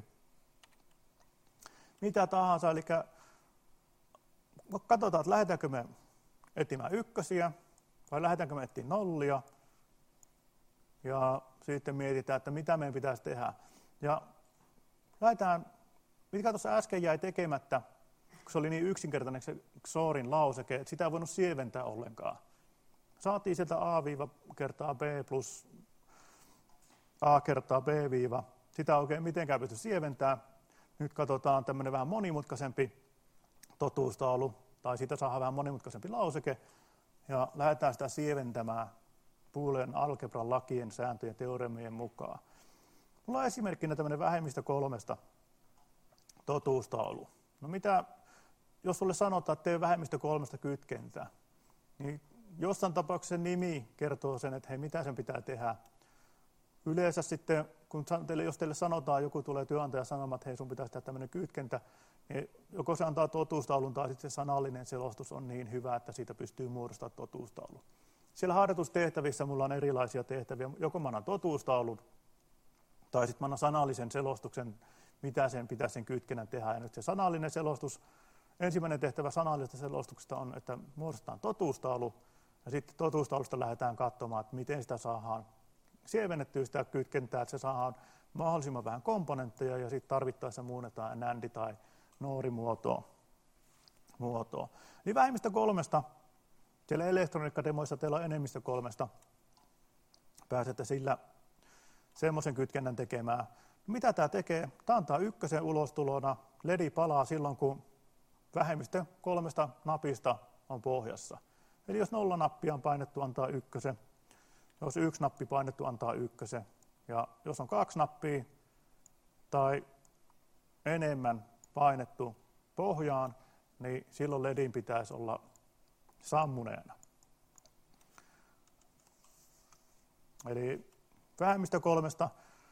Mitä tahansa, eli katsotaan, että lähdetäänkö me etsimään ykkösiä vai lähdetäänkö me etsimään nollia. Ja sitten mietitään, että mitä meidän pitäisi tehdä. Ja lähdetään, mitkä tuossa äsken jäi tekemättä, kun se oli niin yksinkertainen se XORin lauseke, että sitä ei voinut sieventää ollenkaan. Saatiin sieltä A kertaa B plus A kertaa B viiva. Sitä ei oikein mitenkään pysty sieventämään. Nyt katsotaan tämmöinen vähän monimutkaisempi totuustaulu, tai siitä saadaan vähän monimutkaisempi lauseke, ja lähdetään sitä sieventämään Boolean algebran lakien, sääntöjen, teoremien mukaan. Mulla on esimerkkinä tämmöinen vähemmistö kolmesta totuustaulu. No mitä, jos sulle sanotaan, että tee vähemmistö kolmesta kytkentää, niin jossain tapauksessa nimi kertoo sen, että hei, mitä sen pitää tehdä. Yleensä sitten, kun teille, jos teille sanotaan, joku tulee työnantaja sanomaan, että hei, sun pitäisi tehdä tämmöinen kytkentä, niin joko se antaa totuustaulun tai sitten se sanallinen selostus on niin hyvä, että siitä pystyy muodostamaan totuustaulun. Siellä harjoitustehtävissä mulla on erilaisia tehtäviä. Joko mä annan totuustaulun tai sitten mä annan sanallisen selostuksen, mitä sen pitäisi sen kytkennän tehdä. Ja nyt se sanallinen selostus, ensimmäinen tehtävä sanallisesta selostuksesta on, että muodostetaan totuustaulu ja sitten totuustaulusta lähdetään katsomaan, että miten sitä saadaan sievennettyä sitä kytkentää, että se saadaan mahdollisimman vähän komponentteja ja sitten tarvittaessa muunnetaan NAND- tai NOR-muotoa. Muotoa. Niin vähimmistä kolmesta, siellä elektroniikkademoissa teillä on enemmistö kolmesta, pääsette sillä semmoisen kytkennän tekemään. Mitä tämä tekee? Tämä antaa ykkösen ulostulona. L E D palaa silloin, kun vähemmistö kolmesta napista on pohjassa. Eli jos nolla nappia on painettu, antaa ykkösen. Jos yksi nappi painettu, antaa ykkösen. Ja jos on kaksi nappia tai enemmän painettu pohjaan, niin silloin L E Din pitäisi olla sammuneena. Eli vähemmistö kolmesta.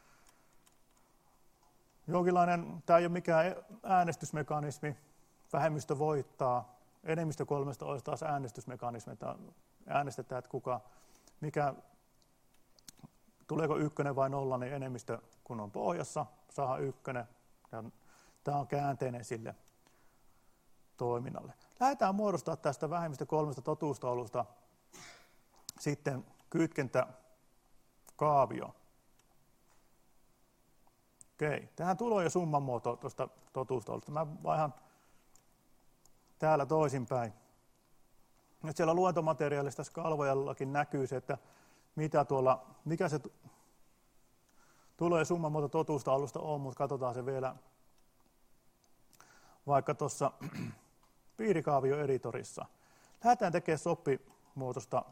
Jonkinlainen, tämä ei ole mikään äänestysmekanismi, vähemmistö voittaa. Enemmistö kolmesta olisi taas äänestysmekanismi, että äänestetään, että kuka, mikä, tuleeko ykkönen vai nolla, niin enemmistö kun on pohjassa, saa ykkönen. Ja tämä on käänteinen sille toiminnalle. Lähdetään muodostaa tästä vähemmistö kolmesta totuustaulusta sitten kytkentäkaavio. Okei, tähän tulo- ja summan muoto tuosta totuustaulusta. Mä vaihan täällä toisinpäin. Nyt siellä luentomateriaalista kalvojallakin näkyy se, että mitä tuolla, mikä se tulo- ja summan muoto totuustaulusta on, mutta katsotaan se vielä vaikka tuossa piirikaavioeditorissa. Lähdetään tekemään soppimuotoista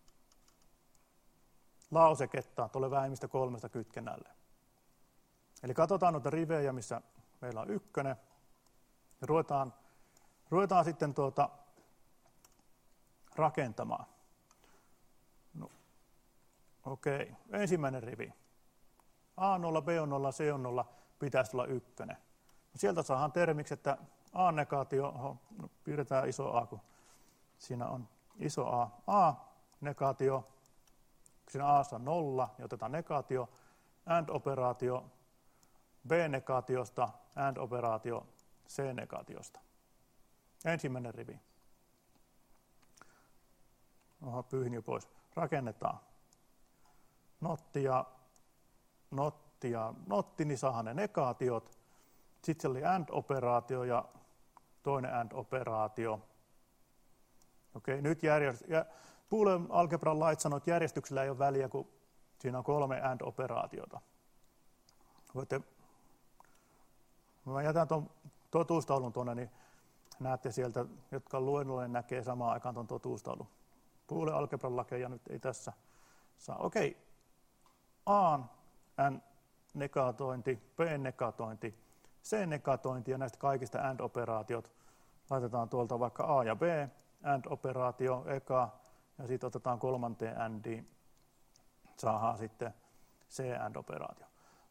lauseketta tuolle vähemmistä kolmesta kytkennälle. Eli katsotaan noita rivejä, missä meillä on ykkönen, ja ruvetaan, ruvetaan sitten tuota rakentamaan. No, okei, ensimmäinen rivi. A on nolla, B on nolla, C on nolla, pitäisi olla ykkönen. Sieltä saadaan termiksi, että A-negaatio, oho, no, piirretään iso A, kun siinä on iso A. A-negaatio, siinä A:ssa on nolla, ja otetaan negaatio, AND-operaatio, B-negaatiosta, AND-operaatio, C-negaatiosta. Ensimmäinen rivi. Oho, pyyhin jo pois. Rakennetaan. Notti ja notti ja notti, niin saadaan ne negaatiot. Sitten se oli AND-operaatio ja toinen AND-operaatio. Okei, nyt järjest... ja Boolean algebran lait sanoo, että järjestyksellä ei ole väliä, kun siinä on kolme AND-operaatiota. Voitte... Mä jätän tuon totuustaulun tuonne, niin näette sieltä, jotka luennolle näkee samaan aikaan tuon totuustaulun. Boolean algebran lakeja nyt ei tässä saa. Okei, A, N-negatointi, B-negatointi, C-negatointi ja näistä kaikista AND-operaatiot laitetaan tuolta vaikka A ja B, AND-operaatio eka, ja sitten otetaan kolmanteen ANDiin, saadaan sitten C-AND-operaatio.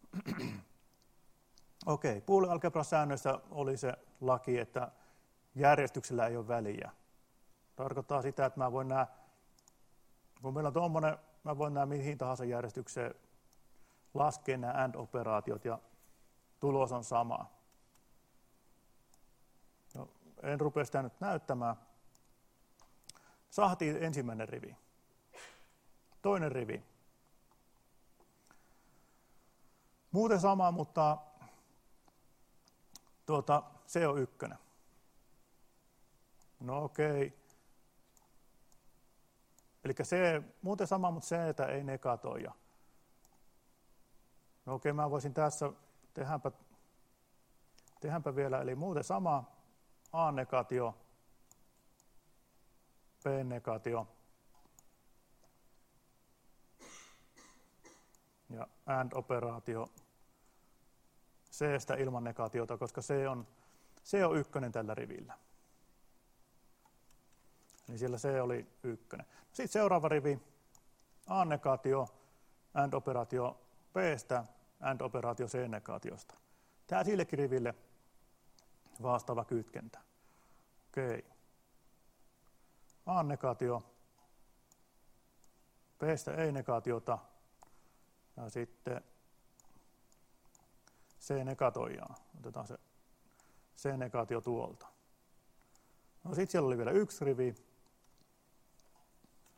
Okei, Boolean algebran säännöissä oli se laki, että järjestyksellä ei ole väliä. Tarkoittaa sitä, että mä voin nää, kun meillä on tuommoinen, mä voin nämä mihin tahansa järjestykseen laskea nämä AND-operaatiot ja tulos on sama. No, en rupea sitä nyt näyttämään. Saatiin ensimmäinen rivi. Toinen rivi. Muuten sama, mutta tuota, se on ykkönen. No okei. Eli se, muuten sama, mutta C ei negatoija. No okei, mä voisin tässä, tehdäänpä, tehdäänpä vielä, eli muuten sama, A-negaatio, B-negaatio ja AND-operaatio C-stä ilman negaatiota, koska C on, C on ykkönen tällä rivillä. Eli siellä C oli ykkönen. Sitten seuraava rivi, A-negaatio, AND-operaatio B-stä, AND-operaatio C-negaatiosta. Tämä sillekin riville vastaava kytkentä. Okei. A-negaatio, B-stä ei-negaatiota ja sitten C-negatoijaa. Otetaan se C-negaatio tuolta. No sitten siellä oli vielä yksi rivi.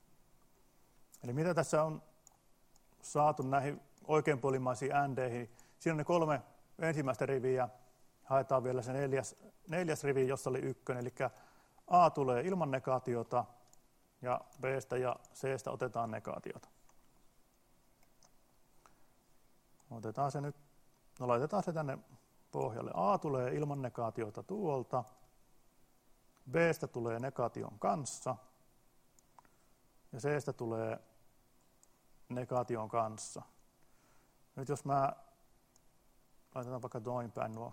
Eli mitä tässä on saatu näihin oikeinpuolimaisiin ändeihin, siinä on ne kolme ensimmäistä riviä, haetaan vielä se neljäs, neljäs rivi, jossa oli ykkönen, eli A tulee ilman negaatiota, ja B:stä ja C:stä otetaan negaatiota. Otetaan se nyt, no laitetaan se tänne pohjalle. A tulee ilman negaatiota tuolta, B:stä tulee negaation kanssa, ja C:stä tulee negaation kanssa. Nyt jos mä laitetaan vaikka noin päin nuo.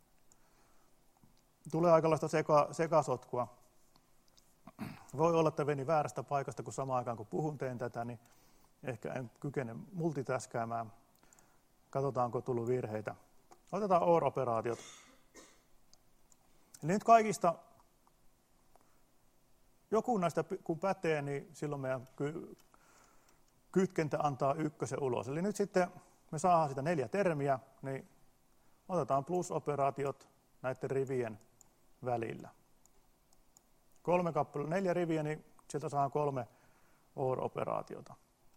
Tulee aikalaista seka, sekasotkua. Voi olla, että veni väärästä paikasta, kun samaan aikaan kun puhun teen tätä, niin ehkä en kykene multitaskäämään. Katsotaanko tullut virheitä. Otetaan O R-operaatiot. Eli nyt kaikista, joku näistä kun pätee, niin silloin meidän ky- kytkentä antaa ykkösen ulos. Eli nyt sitten me saadaan sitä neljä termiä, niin otetaan plus-operaatiot näiden rivien välillä. Kolme kappale, neljä riviä, niin sieltä saadaan kolme O R-operaatiota.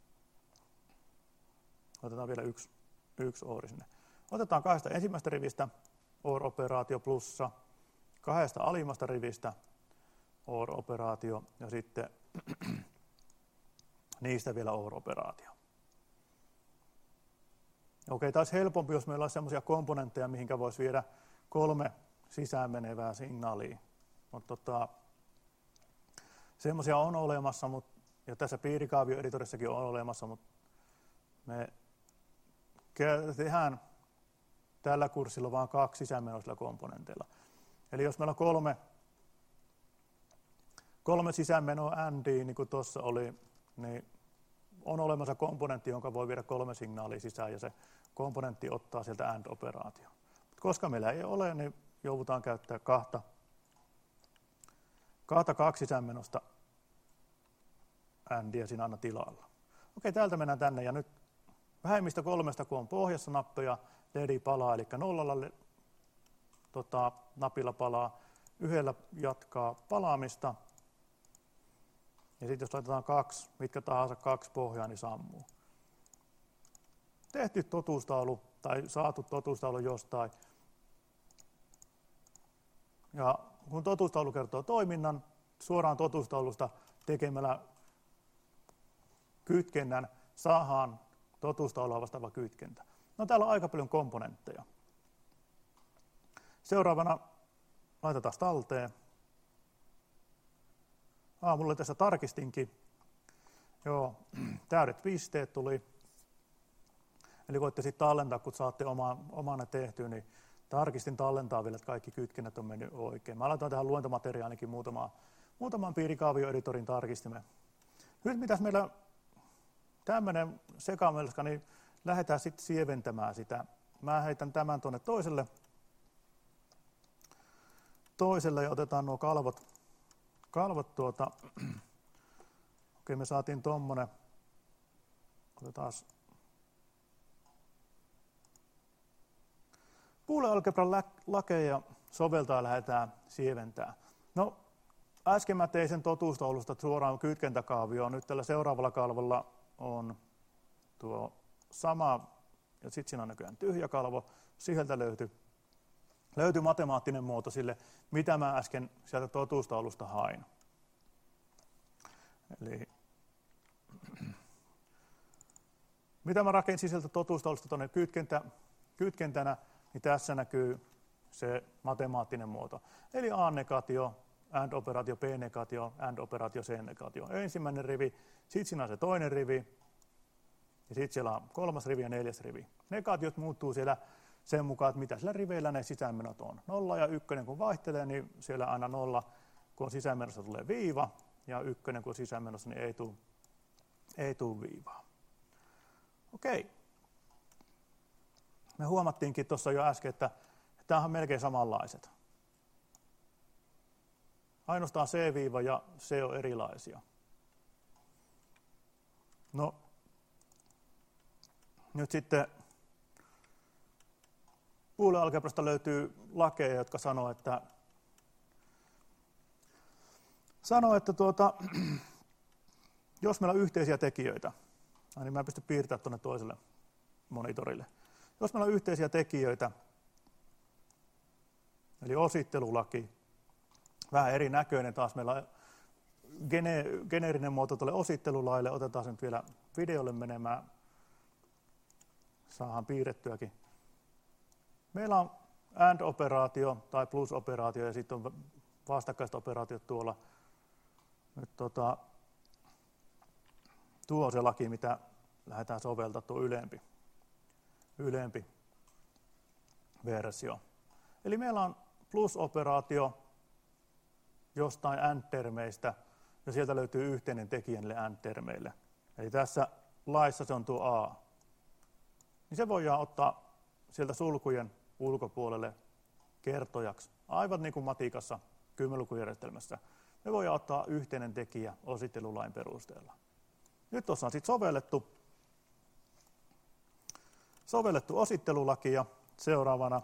Otetaan vielä yksi, yksi O R sinne. Otetaan kahdesta ensimmäistä rivistä O R-operaatio plussa, kahdesta alimmasta rivistä O R-operaatio ja sitten niistä vielä O R-operaatio. Okei, taas helpompi, jos meillä olisi sellaisia komponentteja, mihinkä voisi viedä kolme sisään menevää signaalia. Mutta tota, semmoisia on olemassa, mut, ja tässä piirikaavioeditorissakin on olemassa, mutta me tehdään tällä kurssilla vain kaksi sisäänmenoisilla komponenteilla. Eli jos meillä on kolme, kolme sisäänmenoa A N D, niin kuin tuossa oli, niin on olemassa komponentti, jonka voi viedä kolme signaalia sisään, ja se komponentti ottaa sieltä A N D-operaatio. Koska meillä ei ole, niin joudutaan käyttämään kahta, kahta kaksi sisäänmenosta A N D:ä siinä aina tilalla. Okei, täältä mennään tänne, ja nyt vähemmistä kolmesta, kun on pohjassa nappeja, L E D palaa, eli nollalla tota, napilla palaa, yhdellä jatkaa palaamista, ja sitten jos laitetaan kaksi, mitkä tahansa kaksi pohjaa, niin sammuu. Tehty totuustaulu tai saatu totuustaulu jostain. Ja kun totuustaulu kertoo toiminnan, suoraan totuustaulusta tekemällä kytkennän saadaan totuustaulua vastaava kytkentä. No täällä on aika paljon komponentteja. Seuraavana laitetaan talteen. Ah, mulla tässä tarkistinkin. Joo, täydet pisteet tuli. Eli voitte sitten tallentaa, kun saatte oma, omana tehtyä, niin tarkistin tallentaa vielä, että kaikki kytkennät on mennyt oikein. Mä laitoin tähän luentomateriaalikin muutamaan, muutaman piirikaavioeditorin tarkistimen. Nyt mitäs meillä tämmöinen sekamelska, niin lähdetään sitten sieventämään sitä. Mä heitän tämän tuonne toiselle, toiselle ja otetaan nuo kalvot, kalvot tuota. Okei, me saatiin tommonen. Otetaan Boole-algebran lakeja soveltaa lähdetään sieventää. No, äsken mä tein sen totuustaulusta suoraan kytkentäkaavioon. Nyt tällä seuraavalla kalvolla on tuo sama, ja sitten siinä on näköjään tyhjä kalvo. Sieltä löytyi, löytyi matemaattinen muoto sille, mitä mä äsken sieltä totuustaulusta hain. Eli mitä mä rakensin sieltä totuustaulusta tuonne kytkentä, kytkentänä, niin tässä näkyy se matemaattinen muoto. Eli A-negaatio, A N D-operaatio, B-negaatio, A N D-operaatio, C-negaatio. Ensimmäinen rivi, sitten siinä on se toinen rivi, ja sitten siellä on kolmas rivi ja neljäs rivi. Negaatiot muuttuu siellä sen mukaan, että mitä siellä riveillä ne sisäänmenot on. Nolla ja ykkönen kun vaihtelee, niin siellä aina nolla, kun on sisäänmenossa tulee viiva, ja ykkönen kun on sisäänmenossa, niin ei tule, ei tule viivaa. Okei. Me huomattiinkin tuossa jo äsken, että tämähän on melkein samanlaiset. Ainoastaan C-viiva ja C on erilaisia. No, nyt sitten Boole-algebrasta löytyy lakeja, jotka sanoo, että, sanoo, että tuota, jos meillä on yhteisiä tekijöitä, niin mä en pysty piirtämään tuonne toiselle monitorille. Jos meillä on yhteisiä tekijöitä, eli osittelulaki, vähän erinäköinen taas, meillä on gene, geneerinen muoto tuolle osittelulaille, otetaan sen vielä videolle menemään, saadaan piirrettyäkin. Meillä on AND-operaatio tai plus-operaatio ja sitten on vastakkaiset operaatiot tuolla. Nyt tota, tuo on se laki, mitä lähdetään soveltamaan, tuo ylempi, ylempi versio. Eli meillä on plus-operaatio jostain AND-termeistä, ja sieltä löytyy yhteinen tekijä niille AND-termeille. Eli tässä laissa se on tuo A. Niin se voidaan ottaa sieltä sulkujen ulkopuolelle kertojaksi, aivan niin kuin matikassa kymmenlukujärjestelmässä. Me voidaan ottaa yhteinen tekijä osittelulain perusteella. Nyt tuossa on sitten sovellettu, sovellettu osittelulaki ja seuraavana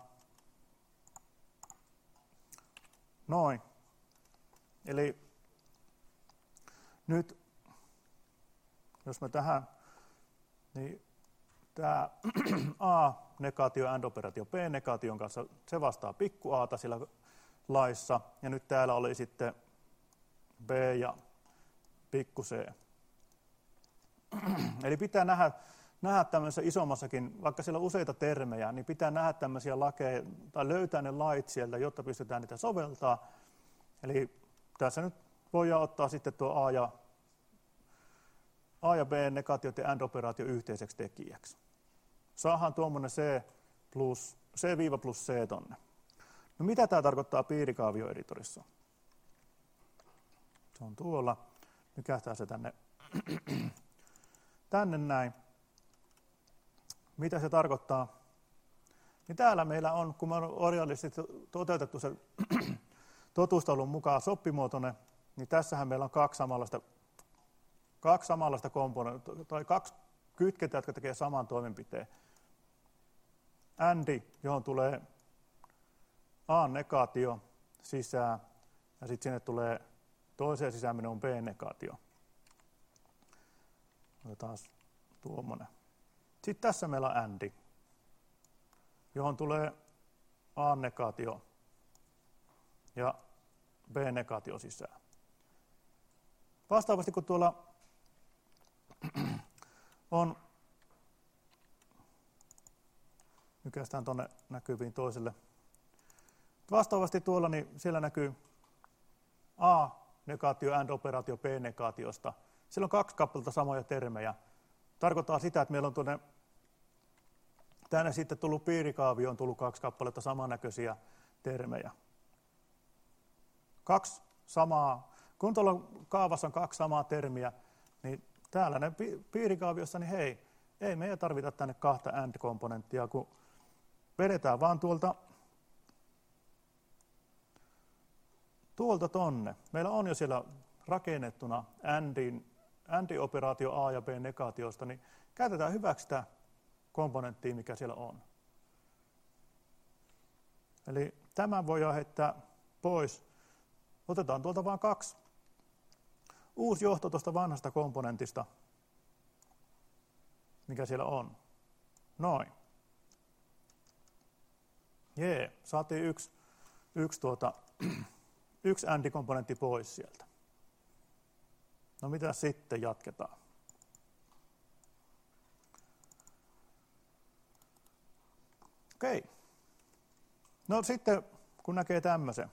noin. Eli nyt, jos me tähän, niin tämä A-negaatio AND-operaatio B-negaation kanssa, se vastaa pikku a:ta sillä laissa, ja nyt täällä oli sitten B ja pikku c. Eli pitää nähdä, nähdä tämmöisessä isommassakin, vaikka siellä on useita termejä, niin pitää nähdä tämmöisiä lakeja, tai löytää ne lait sieltä, jotta pystytään niitä soveltaa. Eli tässä nyt voidaan ottaa sitten tuo A ja, A ja B-negaatiot ja AND-operaatio yhteiseksi tekijäksi. Saadaan tuommoinen C plus, C viiva plus C tonne. No mitä tämä tarkoittaa piirikaavioeditorissa? Se on tuolla. Nykähtää se tänne, tänne näin. Mitä se tarkoittaa? Niin täällä meillä on, kun me on orjallisesti toteutettu se totuustaulun mukaan soppimuotoinen, niin tässähän meillä on kaksi samanlaista, kaksi samanlaista komponenttia, tai kaksi kytkettä, jotka tekee saman toimenpiteen. AND, johon tulee A-negaatio sisään, ja sitten sinne tulee toiseen sisään minun B-negaatio. Otetaan tuommoinen. Sitten tässä meillä on AND, johon tulee A-negaatio ja B-negaatio sisään. Vastaavasti kun tuolla on, nykästään tuonne näkyviin toiselle. Vastaavasti tuolla niin siellä näkyy A-negaatio, AND-operaatio B-negaatiosta. Siellä on kaksi kappaletta samoja termejä. Tarkoittaa sitä, että meillä on tuonne tänne sitten tullut piirikaavio, on tullut kaksi kappaletta samannäköisiä termejä. Kaksi samaa, kun tuolla kaavassa on kaksi samaa termiä, niin täällä ne piirikaaviossa, niin hei, ei meidän tarvita tänne kahta AND-komponenttia, kun vedetään vaan tuolta, tuolta tonne. Meillä on jo siellä rakennettuna ANDin, AND-operaatio A ja B-negaatiosta, niin käytetään hyväksi sitä komponenttia, mikä siellä on. Eli tämän voidaan heittää pois. Otetaan tuolta vain kaksi. Uusi johto tuosta vanhasta komponentista, mikä siellä on. Noin. Jee, saatiin yksi, yksi, tuota, yksi AND-komponentti pois sieltä. No mitä sitten jatketaan? Okei. No sitten, kun näkee tämmöisen,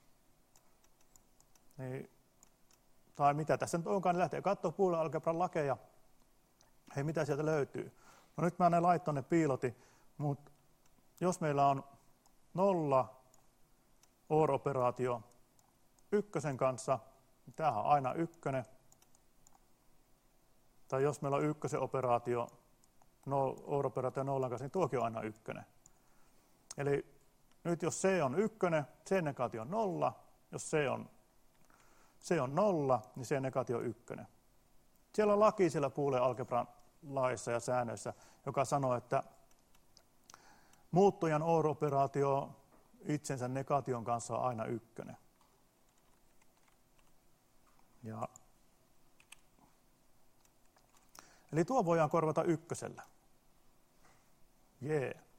niin, tai mitä tässä nyt onkaan, niin lähtee katsoa Boolean algebran lakeja. Hei, mitä sieltä löytyy? No nyt mä ne laittoon ne piilotin, mutta jos meillä on nolla O R-operaatio ykkösen kanssa, niin tämähän on aina ykkönen. Tai jos meillä on ykkösen operaatio, O R-operaatio nollan kanssa, niin tuokin on aina ykkönen. Eli nyt jos C on ykkönen, C-negaatio on nolla. Jos C on, C on nolla, niin C-negaatio on ykkönen. Siellä on laki siellä Boolean algebran laissa ja säännöissä, joka sanoo, että muuttujan O R-operaatio itsensä negaation kanssa on aina ykkönen. Ja eli tuo voidaan korvata ykkösellä. Jee.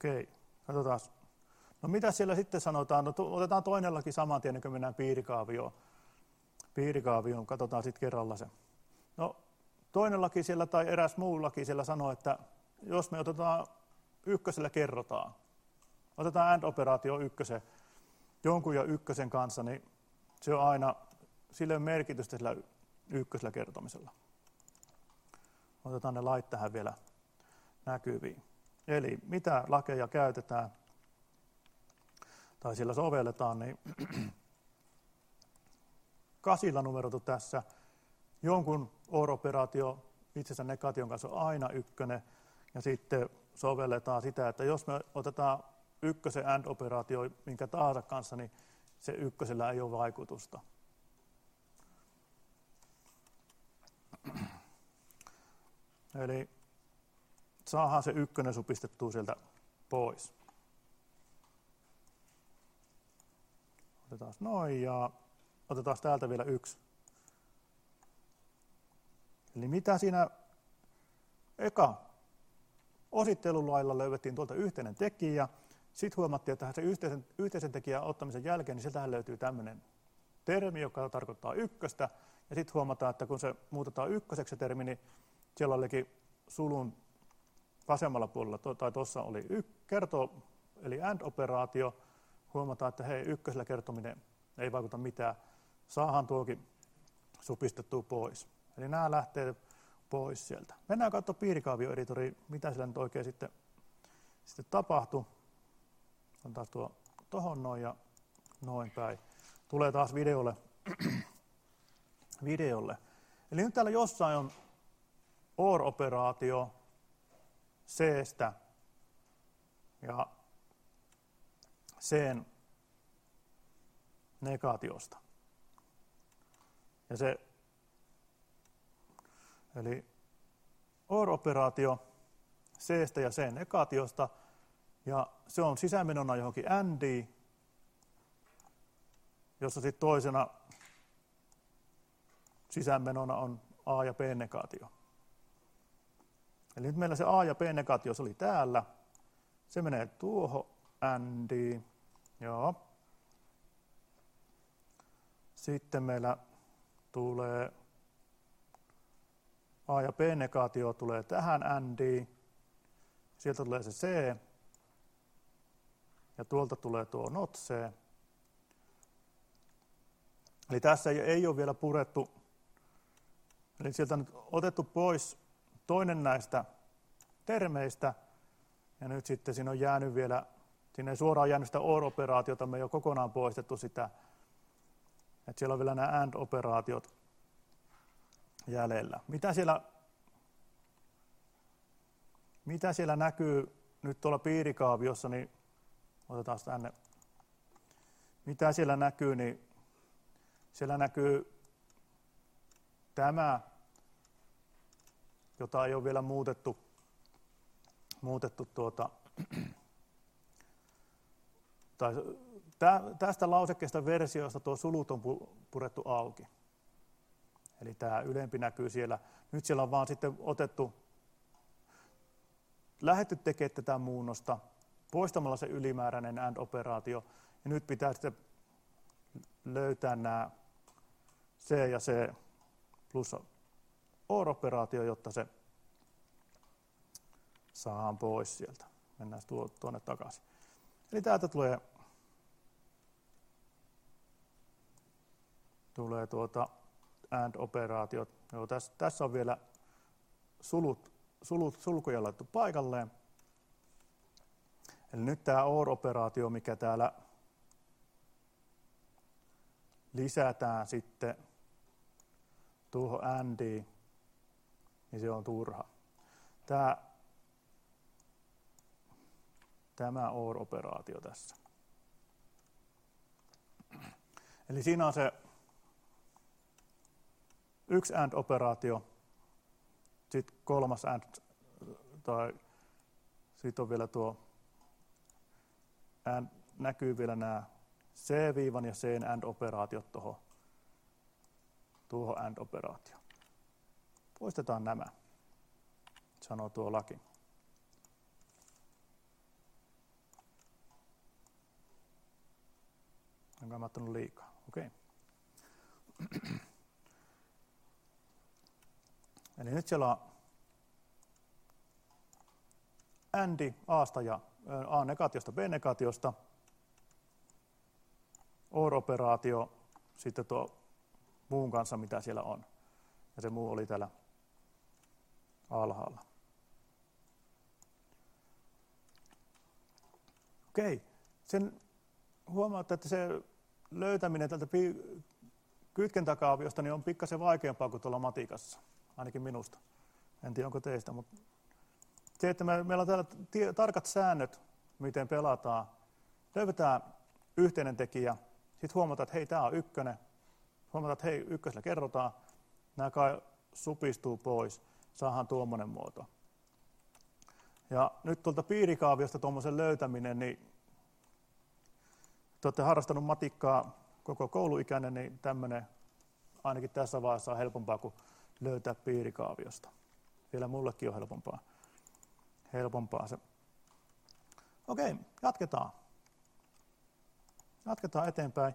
Okei, katsotaan. No mitä siellä sitten sanotaan? No, otetaan toinen laki saman tien, kun mennään piirikaavioon. Piirikaavioon, katsotaan sitten kerralla se. No toinen laki siellä tai eräs muu laki siellä sanoo, että jos me otetaan ykkösellä kerrotaan, otetaan AND-operaatio ykkösen, jonkun ja ykkösen kanssa, niin se on aina, sille on merkitystä sillä ykkösellä kertomisella. Otetaan ne lait tähän vielä näkyviin. Eli mitä lakeja käytetään tai sillä sovelletaan, niin kasilla numeroitu tässä. Jonkun O R-operaatio itsensä negaation kanssa on aina ykkönen, ja sitten sovelletaan sitä, että jos me otetaan ykkösen AND-operaatio minkä tahansa kanssa, niin se ykkösellä ei ole vaikutusta. Eli saadaan se ykkönen supistettua sieltä pois. Otetaan noin ja otetaan täältä vielä yksi. Eli mitä siinä eka osittelulailla löydettiin tuolta yhteinen tekijä. Sitten huomattiin, että se yhteisen, yhteisen tekijän ottamisen jälkeen, niin sieltähän löytyy tämmöinen termi, joka tarkoittaa ykköstä. Ja sitten huomataan, että kun se muutetaan ykköseksi se termi, niin siellä olikin sulun vasemmalla puolella, tai tuossa oli y- kertoo, eli AND-operaatio. Huomataan, että hei, ykkösellä kertominen ei vaikuta mitään. Saahan tuokin supistettua pois. Eli nämä lähtee pois sieltä. Mennään katsomaan piirikaavioeditoriin, mitä siellä nyt oikein sitten, sitten tapahtui. On taas tuo tohon noin ja noin päin. Tulee taas videolle. videolle. Eli nyt täällä jossain on O R-operaatio C:stä ja C:n negaatiosta. Ja se, eli O R-operaatio C:stä ja C:n negaatiosta, ja se on sisäänmenona johonkin ANDiin, jossa sitten toisena sisäänmenona on A- ja B-negaatio. Eli nyt meillä se A- ja B-negaatio oli täällä. Se menee tuohon ANDiin. Joo. Sitten meillä tulee A- ja B-negaatio tulee tähän ANDiin. Sieltä tulee se C. Ja tuolta tulee tuo not C. Eli tässä ei, ei ole vielä purettu. Eli sieltä on nyt otettu pois toinen näistä termeistä. Ja nyt sitten siinä on jäänyt vielä, siinä ei suoraan jäänyt sitä O R-operaatiota, me ei ole kokonaan poistettu sitä. Että siellä on vielä nämä AND-operaatiot jäljellä. Mitä siellä, mitä siellä näkyy nyt tuolla piirikaaviossa, niin otetaan tänne. Mitä siellä näkyy, niin siellä näkyy tämä, jota ei ole vielä muutettu, muutettu tuota, tai tä, tästä lausekkeesta versiosta tuo sulut on purettu auki. Eli tämä ylempi näkyy siellä. Nyt siellä on vaan sitten otettu, lähdetty tekemään tätä muunnosta poistamalla se ylimääräinen AND-operaatio. Ja nyt pitää sitten löytää nämä C ja C plus O R-operaatio, jotta se saadaan pois sieltä. Mennään tuonne takaisin. Eli täältä tulee, tulee tuota AND-operaatiot. Joo, tässä, tässä on vielä sulut, sulut, sulkuja laittu paikalleen. Eli nyt tämä O R-operaatio, mikä täällä lisätään sitten tuohon ANDiin, niin se on turha. Tämä, tämä O R-operaatio tässä. Eli siinä on se yksi AND-operaatio, sitten kolmas AND, tai sitten on vielä tuo, AND, näkyy vielä nämä C-viivan ja C:n AND-operaatiot tuohon, tuohon AND-operaatioon. Poistetaan nämä, sanoo tuo laki. Onko mä ottanut liikaa? Okei. Okay. Eli nyt siellä on ANDi A:sta ja A-negaatiosta B-negaatiosta, O R-operaatio sitten tuo muun kanssa, mitä siellä on. Ja se muu oli täällä alhaalla. Okei. Sen huomaatte, että se löytäminen tältä kytkentäkaaviosta niin on pikkasen vaikeampaa kuin tuolla matikassa. Ainakin minusta. En tiedä, onko teistä, mutta se, että me, meillä on täällä tie, tarkat säännöt, miten pelataan. Löydetään yhteinen tekijä, sitten huomataan, että hei, tämä on ykkönen. Huomataan, että hei, ykkösellä kerrotaan. Nämä kai supistuu pois. Saadaan tuommoinen muoto. Ja nyt tuolta piirikaaviosta tuommoisen löytäminen, niin te olette harrastanut matikkaa koko kouluikäinen, niin tämmöinen ainakin tässä vaiheessa on helpompaa kuin löytää piirikaaviosta. Vielä mullekin on helpompaa. Helpompaa se. Okei, jatketaan. Jatketaan eteenpäin.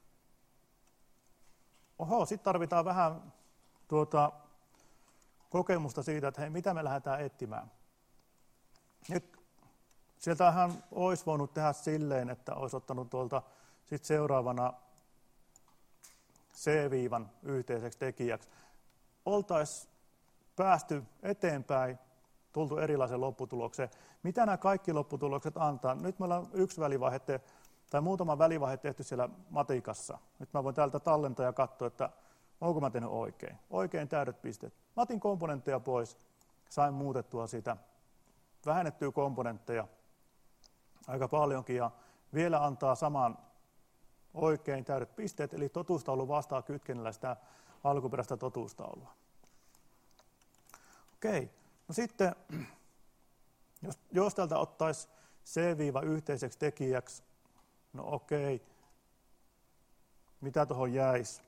Oho, sitten tarvitaan vähän tuota kokemusta siitä, että hei, mitä me lähdetään etsimään. Nyt sieltähän olisi voinut tehdä silleen, että olisi ottanut tuolta sit seuraavana C-viivan yhteiseksi tekijäksi. Oltaisiin päästy eteenpäin, tultu erilaisen lopputulokseen. Mitä nämä kaikki lopputulokset antaa? Nyt meillä on yksi välivaihe, tai muutama välivaihe tehty siellä matikassa. Nyt mä voin täältä tallentaa ja katsoa, että onko mä tehnyt oikein. Oikein täydet pisteet. Mä otin komponentteja pois, sain muutettua sitä. Vähennettyä komponentteja aika paljonkin ja vielä antaa saman oikein täydet pisteet, eli totuustaulu vastaa kytkennällä sitä alkuperäistä totuustaulua. Okei, no sitten jos, jos täältä ottaisi C- yhteiseksi tekijäksi, no okei, mitä tuohon jäisi?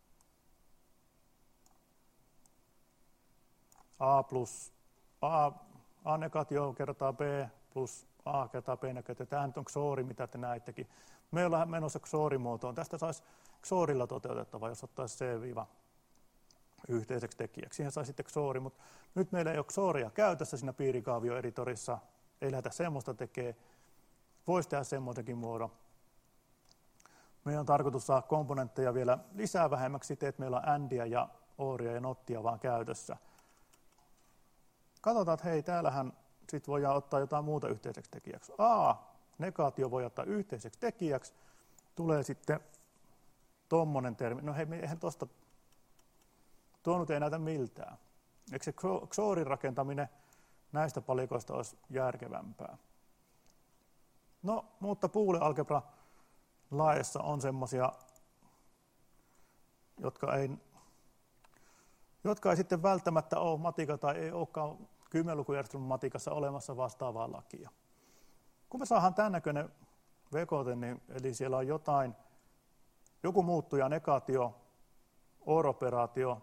A plus A, A-negaatio kertaa B plus A kertaa B-negaatio. Tämähän on XOR, mitä te näittekin. Me ollaan menossa XOR-muotoon. Tästä saisi XORilla toteutettava, jos ottaisi C- yhteiseksi tekijäksi. Siihen saisi sitten XOR, mutta nyt meillä ei ole XORia käytössä siinä piirikaavioeditorissa. Ei lähdetä semmoista tekemään. Voisi tehdä semmoisenkin muodon. Meidän on tarkoitus saada komponentteja vielä lisää vähemmäksi siten, että meillä on ANDia ja ORia ja NOTia vaan käytössä. Katsotaan, että hei, täällähän sit voidaan ottaa jotain muuta yhteiseksi tekijäksi. A, negaatio voi ottaa yhteiseksi tekijäksi. Tulee sitten tommonen termi. No hei, eihän tosta, tuo nyt ei näytä miltään. Eikö se XORin rakentaminen näistä palikoista olisi järkevämpää? No, mutta Boole-algebra laajassa on semmoisia, jotka ei, jotka ei sitten välttämättä ole matika tai ei olekaan kymmenlukujärjestelmän matikassa olemassa vastaavaa lakia. Kun me saadaan tämän näköinen vekote, niin, eli siellä on jotain, joku muuttuja, negaatio, O R-operaatio,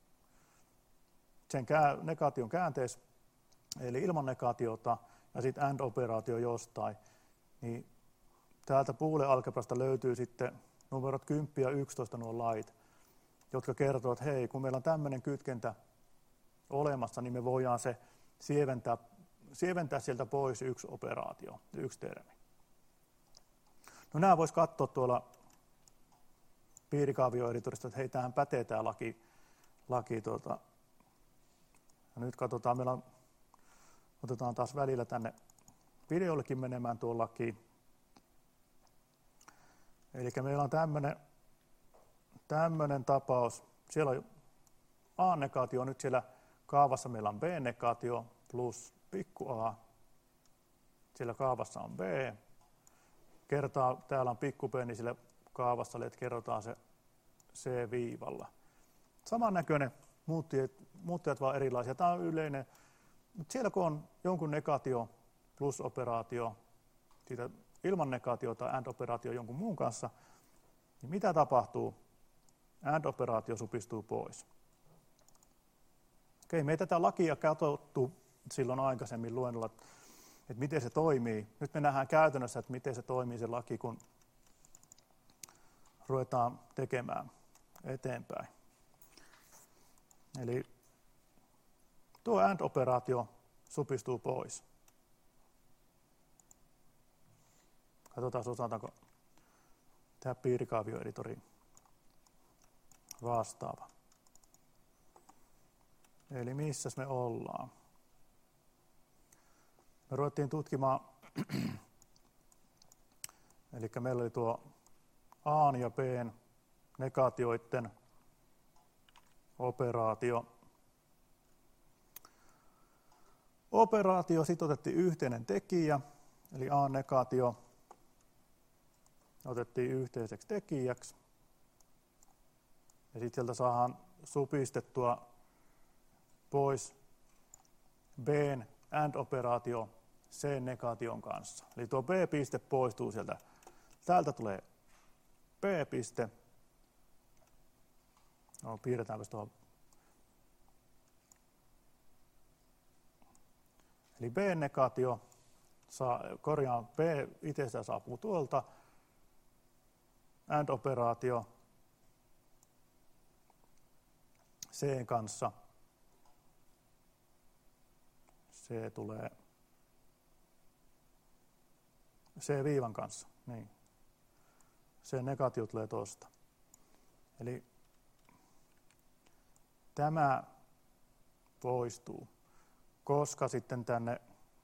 sen kää, negaation käänteessä, eli ilman negaatiota, ja sitten AND-operaatio jostain, niin täältä Boole-algebrasta löytyy sitten numerot kymmenen ja yksitoista nuo lait, jotka kertoo, että hei, kun meillä on tämmöinen kytkentä olemassa, niin me voidaan se sieventää, sieventää sieltä pois yksi operaatio, yksi termi. No nämä voisi katsoa tuolla piirikaavioeditorista, että hei, tämähän pätee tämä laki. laki tuota. Ja nyt katsotaan, meillä on, otetaan taas välillä tänne videollekin menemään tuo laki. Eli meillä on tämmöinen, tämmöinen tapaus. Siellä on A-negaatio, nyt siellä kaavassa meillä on B-negaatio plus pikku a. Siellä kaavassa on B. Kertaa, täällä on pikku b, niin siellä kaavassa, että kerrotaan se C-viivalla. Samannäköinen, muuttujat, muuttujat vaan erilaisia. Tämä on yleinen. Mutta siellä kun on jonkun negaatio plus operaatio, siitä ilman negaatio tai AND-operaatio jonkun muun kanssa, niin mitä tapahtuu? AND-operaatio supistuu pois. Okei, me ei tätä lakia katsottu silloin aikaisemmin luennolla, että miten se toimii. Nyt me nähdään käytännössä, että miten se toimii se laki, kun ruvetaan tekemään eteenpäin. Eli tuo AND-operaatio supistuu pois. Katsotaan, osataanko tehdä piirikaavioeditoriin vastaava. Eli missäs me ollaan? Me ruvettiin tutkimaan, eli meillä oli tuo A ja B negaatioiden operaatio. Operaatio sitten otettiin yhteinen tekijä, eli A-negaatio otettiin yhteiseksi tekijäksi. Ja sitten sieltä saadaan supistettua pois B:n AND-operaatio C-negaation kanssa. Eli tuo B-piste poistuu sieltä. Täältä tulee B-piste. No, piirretäänpä tuohon. Eli B-negaatio, saa, korjaan B itsestään saapuu tuolta. AND-operaatio C kanssa. C tulee C-viivan kanssa. Niin. C-negaatio tulee tuosta. Eli tämä poistuu, koska sitten tänne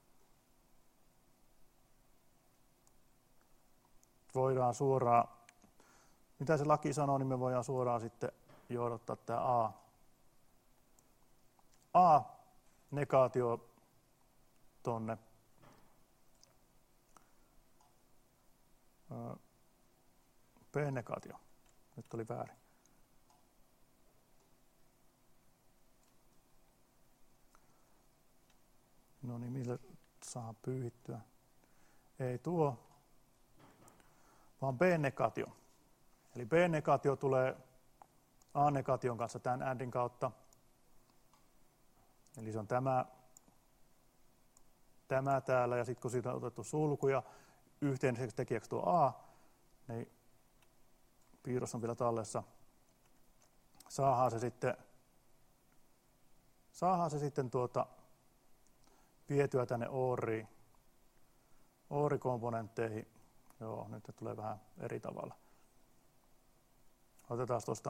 voidaan suoraan, mitä se laki sanoo, niin me voidaan suoraan sitten johdattaa tämä A. A-negaatio tuonne B-negaatio. Nyt oli väärin. No niin, millä saa pyyhittyä? Ei tuo, vaan B-negaatio. Eli B-negaatio tulee A-negaation kanssa tämän ANDin kautta. Eli se on tämä, tämä täällä, ja sitten kun siitä on otettu sulku ja yhteiseksi tekijäksi tuo A, niin piirros on vielä tallessa. Saadaan se sitten, saadaan se sitten tuota, vietyä tänne ORiin, ORi-komponentteihin. Joo, nyt se tulee vähän eri tavalla. Otetaan tuosta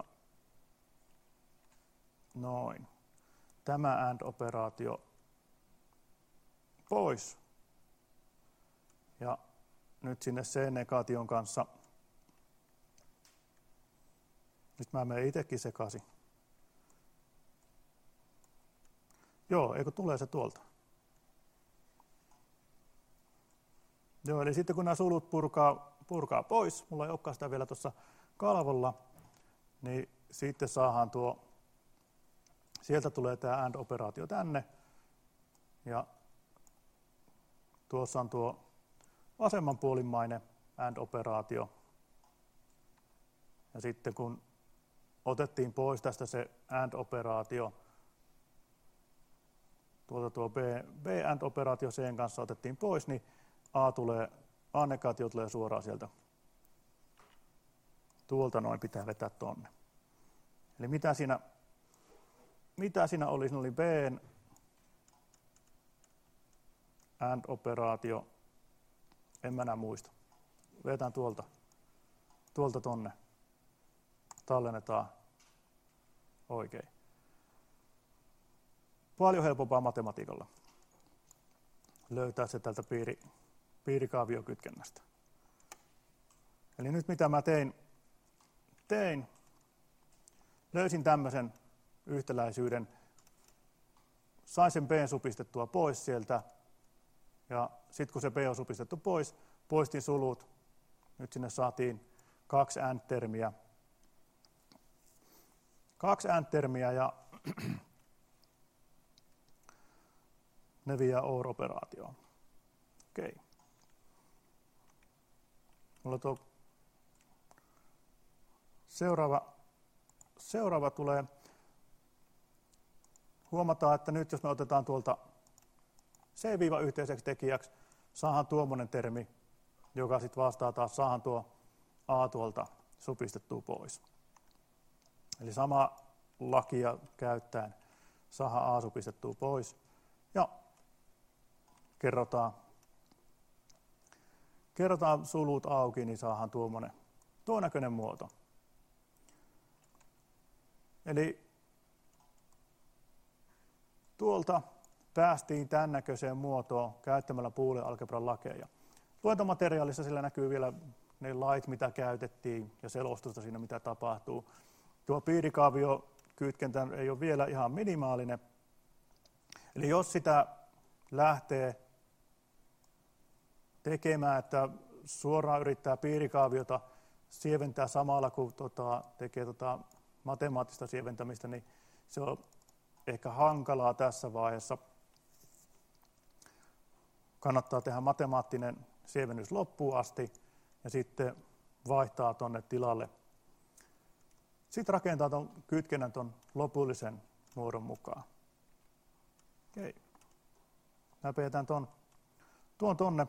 noin. Tämä AND-operaatio pois. Ja nyt sinne C-negaation kanssa. Nyt mä menen itsekin sekaisin. Joo, eikö tulee se tuolta? Joo, eli sitten kun nämä sulut purkaa, purkaa pois, mulla ei olekaan sitä vielä tuossa kalvolla, niin sitten saadaan tuo, sieltä tulee tämä AND-operaatio tänne, ja tuossa on tuo vasemmanpuolimmainen AND-operaatio, ja sitten kun otettiin pois tästä se AND-operaatio, tuolta tuo B, B-AND-operaatio C:n kanssa otettiin pois, niin A tulee, A-negaatio tulee suoraan sieltä. Tuolta noin pitää vetää tonne. Eli mitä siinä, mitä siinä oli? Siinä oli B:n AND-operaatio. En mä enää muista. Vetään tuolta, tuolta tonne. Tallennetaan oikein. Paljon helpompaa matematiikalla löytää se tältä piiri, piirikaaviokytkennästä. Eli nyt mitä mä tein, tein löysin tämmöisen yhtäläisyyden, sain sen B supistettua pois sieltä, ja sitten kun se B on supistettu pois, poistin sulut, nyt sinne saatiin kaksi AND-termiä, kaksi AND-termiä ja ne vie OR-operaatioon. Okei. Mulla tuo seuraava, seuraava tulee. Huomataan, että nyt jos me otetaan tuolta C-yhteiseksi tekijäksi, saadaan tuommoinen termi, joka sitten vastaa taas, saadaan tuo A tuolta supistettua pois. Eli sama lakia käyttäen saadaan A supistettua pois ja kerrotaan, kerrotaan sulut auki, niin saadaan tuommoinen, tuon näköinen muoto. Eli tuolta päästiin tämän näköiseen muotoon käyttämällä Boolean algebran lakeja. Luentomateriaalissa sillä näkyy vielä ne lait, mitä käytettiin ja selostusta siinä, mitä tapahtuu. Tuo piirikaavio kytkentä ei ole vielä ihan minimaalinen. Eli jos sitä lähtee tekemään, että suoraan yrittää piirikaaviota sieventää samalla, kun tota, tekee tota matemaattista sieventämistä, niin se on ehkä hankalaa tässä vaiheessa. Kannattaa tehdä matemaattinen sievennys loppuun asti ja sitten vaihtaa tuonne tilalle. Sitten rakentaa tuon kytkennän tuon lopullisen muodon mukaan. Okei. Mä peitän tuon, tuon tuonne.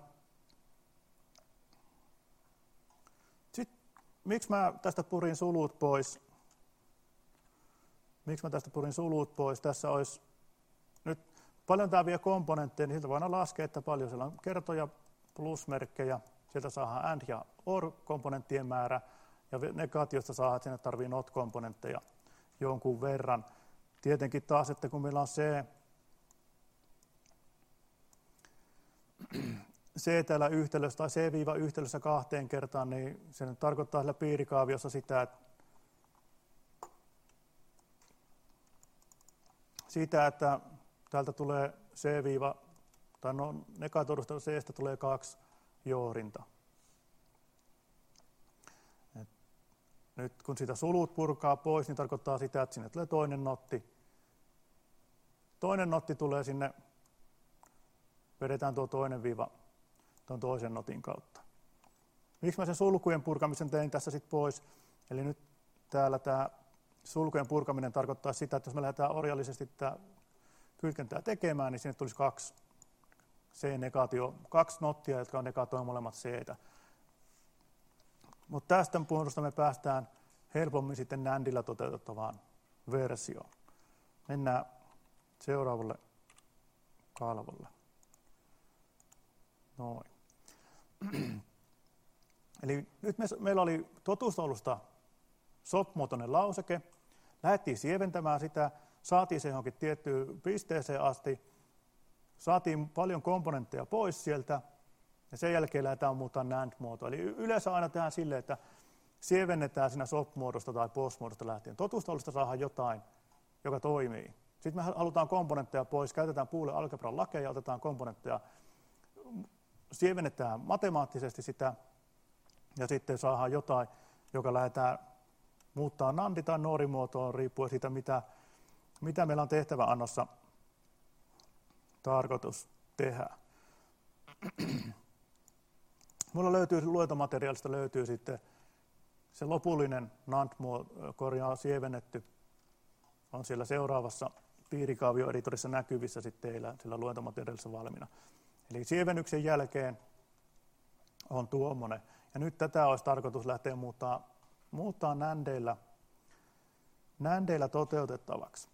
Sitten, miksi mä tästä purin sulut pois? Miksi mä tästä purin sulut pois? Tässä olisi nyt paljon tää vie komponentteja, niin siltä voidaan laskea, että paljon siellä on kertoja, plusmerkkejä, sieltä saadaan AND ja OR-komponenttien määrä, ja negaatiosta saadaan, että sinne tarvii not-komponentteja jonkun verran. Tietenkin taas, että kun meillä on C, C täällä yhtälössä tai C-yhtälössä kahteen kertaan, niin se nyt tarkoittaa sillä piirikaaviossa sitä, että, sitä, että täältä tulee C- tai no, negaatiosta C:stä tulee kaksi joorinta. Et nyt kun sitä sulut purkaa pois, niin tarkoittaa sitä, että sinne tulee toinen notti. Toinen notti tulee sinne, vedetään tuo toinen viiva tuon toisen notin kautta. Miksi mä sen sulkujen purkamisen tein tässä sitten pois? Eli nyt täällä tämä sulkujen purkaminen tarkoittaa sitä, että jos me lähdetään orjallisesti tämä kytkentää tekemään, niin sinne tulisi kaksi C-negaatio, kaksi nottia, jotka on negaatoi molemmat C-tä. Mutta tästä muodosta me päästään helpommin sitten NANDillä toteutettavaan versioon. Mennään seuraavalle kalvolle. Noin. Eli nyt me, meillä oli totuustaulusta S O P-muotoinen lauseke. Lähdettiin sieventämään sitä, saatiin se johonkin tiettyyn pisteeseen asti, saatiin paljon komponentteja pois sieltä, ja sen jälkeen lähdetään muuttamaan NAND-muotoa. Eli yleensä aina tehdään silleen, että sievennetään siinä S O P-muodosta tai P O S-muodosta lähtien. Totuustaulusta saadaan jotain, joka toimii. Sitten me halutaan komponentteja pois, käytetään Boolean algebran lakeja, otetaan komponentteja, sievennetään matemaattisesti sitä, ja sitten saadaan jotain, joka lähdetään muuttaa NAND- tai NOR-muotoon, riippuen siitä, mitä, mitä meillä on tehtäväannossa tarkoitus tehdä. Mulla löytyy luentomateriaalista löytyy sitten se lopullinen NAND-korjaa sievennetty, on siellä seuraavassa piirikaavioeditorissa näkyvissä sitten teillä sillä luentomateriaalissa valmiina. Eli sievennyksen jälkeen on tuommoinen. Ja nyt tätä olisi tarkoitus lähteä muuttaa, muuttaa NANDeillä, NANDeillä toteutettavaksi.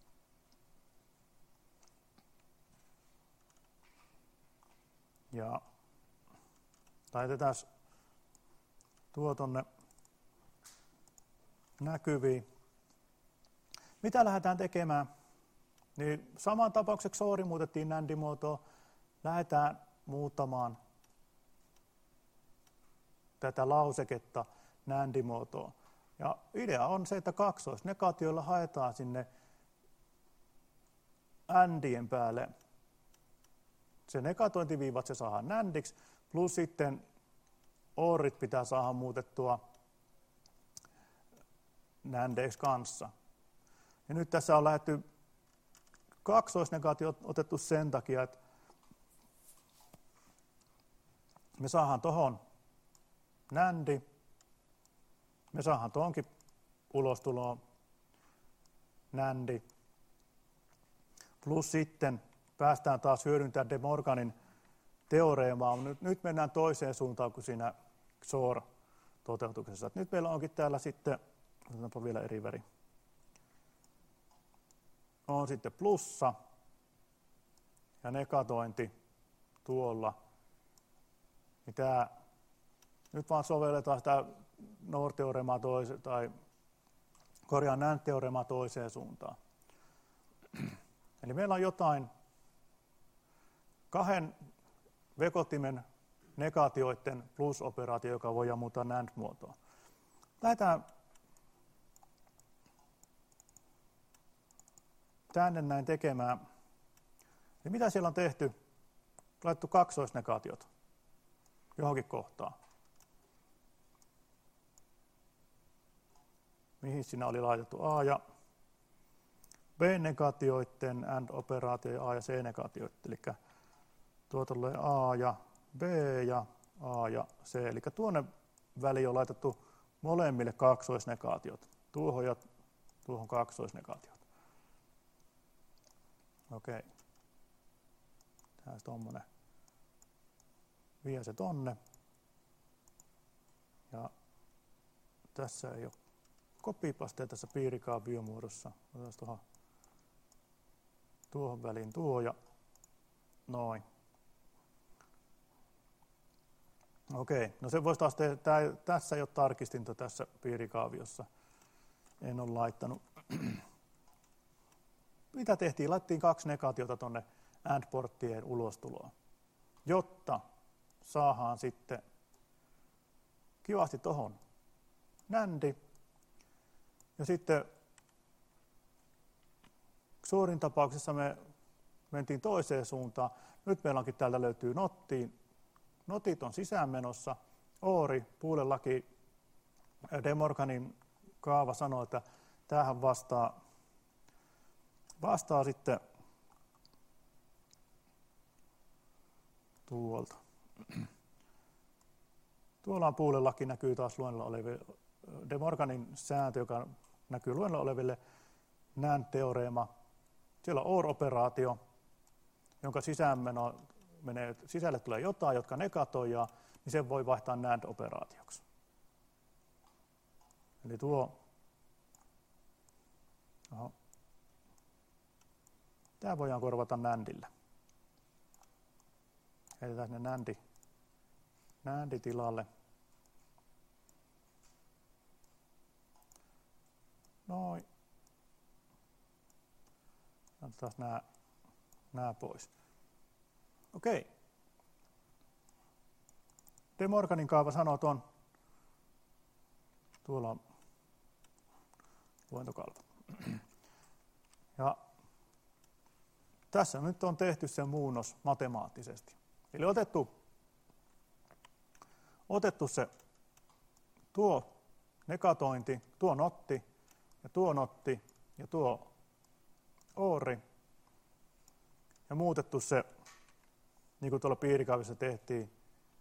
Ja laitetaan tuo tuonne näkyviin. Mitä lähdetään tekemään? Niin saman tapaukseksi soori muutettiin NAND-muotoon. Lähdetään muuttamaan tätä lauseketta NAND-muotoon. Ja idea on se, että kaksoisnegaatioilla haetaan sinne ANDien päälle se negatointiviiva, että se saadaan NANDiksi, plus sitten ORit pitää saada muutettua NANDeiksi kanssa. Ja nyt tässä on lähdetty kaksoisnegaatio otettu sen takia, että me saadaan tuohon NANDi, me saadaan tuonkin ulostuloon NANDi, plus sitten päästään taas hyödyntämään De Morganin teoreemaa. Nyt, nyt mennään toiseen suuntaan kuin siinä X O R toteutuksessa. Nyt meillä onkin täällä sitten, otetaanpa vielä eri väri, on sitten plussa ja negatointi tuolla. Niin tää, nyt vaan sovelletaan sitä NOR-teoremaa toiseen, tai korjaan N A N D-teoremaa toiseen suuntaan. Eli meillä on jotain kahden vekottimen negaatioiden plus-operaatio, joka voidaan muuttaa N A N D-muotoon. Lähdetään tänne näin tekemään. Eli mitä siellä on tehty? Laitettu kaksoisnegaatiot johonkin kohtaan. Mihin siinä oli laitettu A ja B-negaatioiden AND-operaatio ja A ja C-negaatioiden. Eli tuota tulee A ja B ja A ja C. Eli tuonne väliin on laitettu molemmille kaksoisnegaatiot. Tuohon ja tuohon kaksoisnegaatiot. Okei. Tää on tommonen. Vie se tonne. Ja tässä ei ole copy-pasteja tässä piirikaaviomuodossa. Otetaan tuohon, tuohon väliin tuo ja noin. Okei, no se voisi taas tehdä, tää, tässä ei ole tarkistinta tässä piirikaaviossa. En ole laittanut. Mitä tehtiin? Laittiin kaksi negaatiota tuonne AND-porttien ulostuloon, jotta saadaan sitten kivasti tuohon nändi. Ja sitten suurin tapauksessa me mentiin toiseen suuntaan. Nyt meillä onkin täältä löytyy nottiin. Notit on sisäänmenossa. Oori, Boolelaki, De Morganin kaava sanoo, että tämähän vastaa, vastaa sitten tuolta. Tuolla on Boolelaki, näkyy taas luennolla oleville. De Morganin sääntö, joka näkyy luennolla oleville, N A N D-teoreema. Siellä on O R-operaatio, jonka sisäänmeno menee, sisälle tulee jotain, jotka negatoidaan, niin sen voi vaihtaa N A N D-operaatioksi. Eli tuo, oho, tämä voidaan korvata NANDillä. Heitetään sinne NAND, NAND-tilalle. Noin. Otetaan nämä, nämä pois. Okei. De Morganin kaava sanoo tuon, tuolla on luentokalvo. Ja tässä nyt on tehty se muunnos matemaattisesti. Eli otettu, otettu se tuo negatointi, tuo notti ja tuo notti ja tuo oori ja muutettu se, niin kuin tuolla piirikaavissa tehtiin,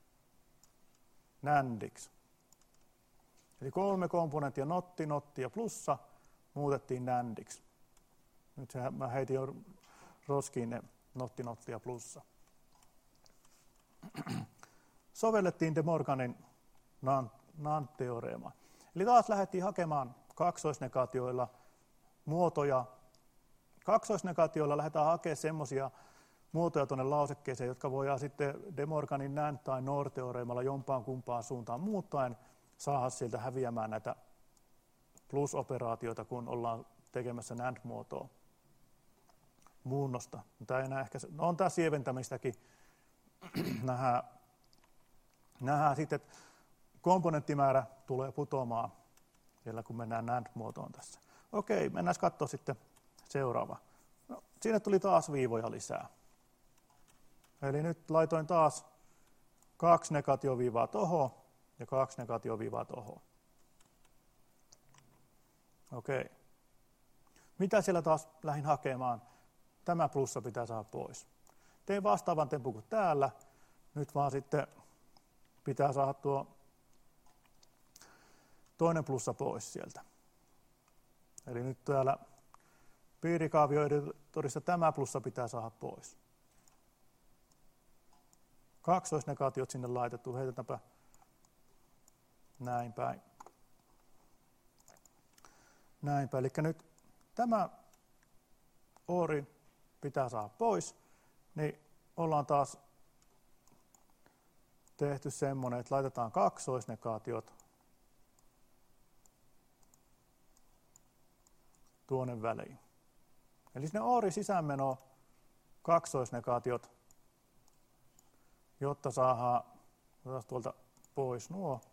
NANDiksi. Eli kolme komponenttia, notti, notti ja plussa, muutettiin NANDiksi. Nyt se, mä heitin jo roskiin ne notti, notti ja plussa. Sovellettiin De Morganin N A N D-teoreemaa. Eli taas lähdettiin hakemaan kaksoisnegaatioilla muotoja. Kaksoisnegaatioilla lähdetään hakemaan semmoisia muotoja tuonne lausekkeeseen, jotka voidaan sitten De Morganin N A N D- tai N O R-teoreemalla jompaan kumpaan suuntaan muuttaen saada sieltä häviämään näitä plus-operaatioita, kun ollaan tekemässä N A N D-muotoa muunnosta. Tämä ei enää ehkä, no on tämä sieventämistäkin. Nähdään, nähdään sitten, että komponenttimäärä tulee putoamaan vielä, kun mennään N A N D-muotoon tässä. Okei, mennään katsoa sitten seuraava. No, siinä tuli taas viivoja lisää. Eli nyt laitoin taas kaksi negaatioviivaa tohon ja kaksi negaatioviivaa tohon. Okei. Mitä siellä taas lähdin hakemaan? Tämä plussa pitää saada pois. Tein vastaavan tempun kuin täällä. Nyt vaan sitten pitää saada tuo toinen plussa pois sieltä. Eli nyt täällä piirikaavioeditorissa tämä plussa pitää saada pois. Kaksoisnegaatiot sinne laitettu. Heitetäänpä näin päin. Näin päin. Eli nyt tämä oori pitää saada pois, niin ollaan taas tehty semmoinen, että laitetaan kaksoisnegaatiot tuonne väliin. Eli sinne oori sisäänmeno kaksoisnegaatiot, jotta saadaan tuolta pois nuo.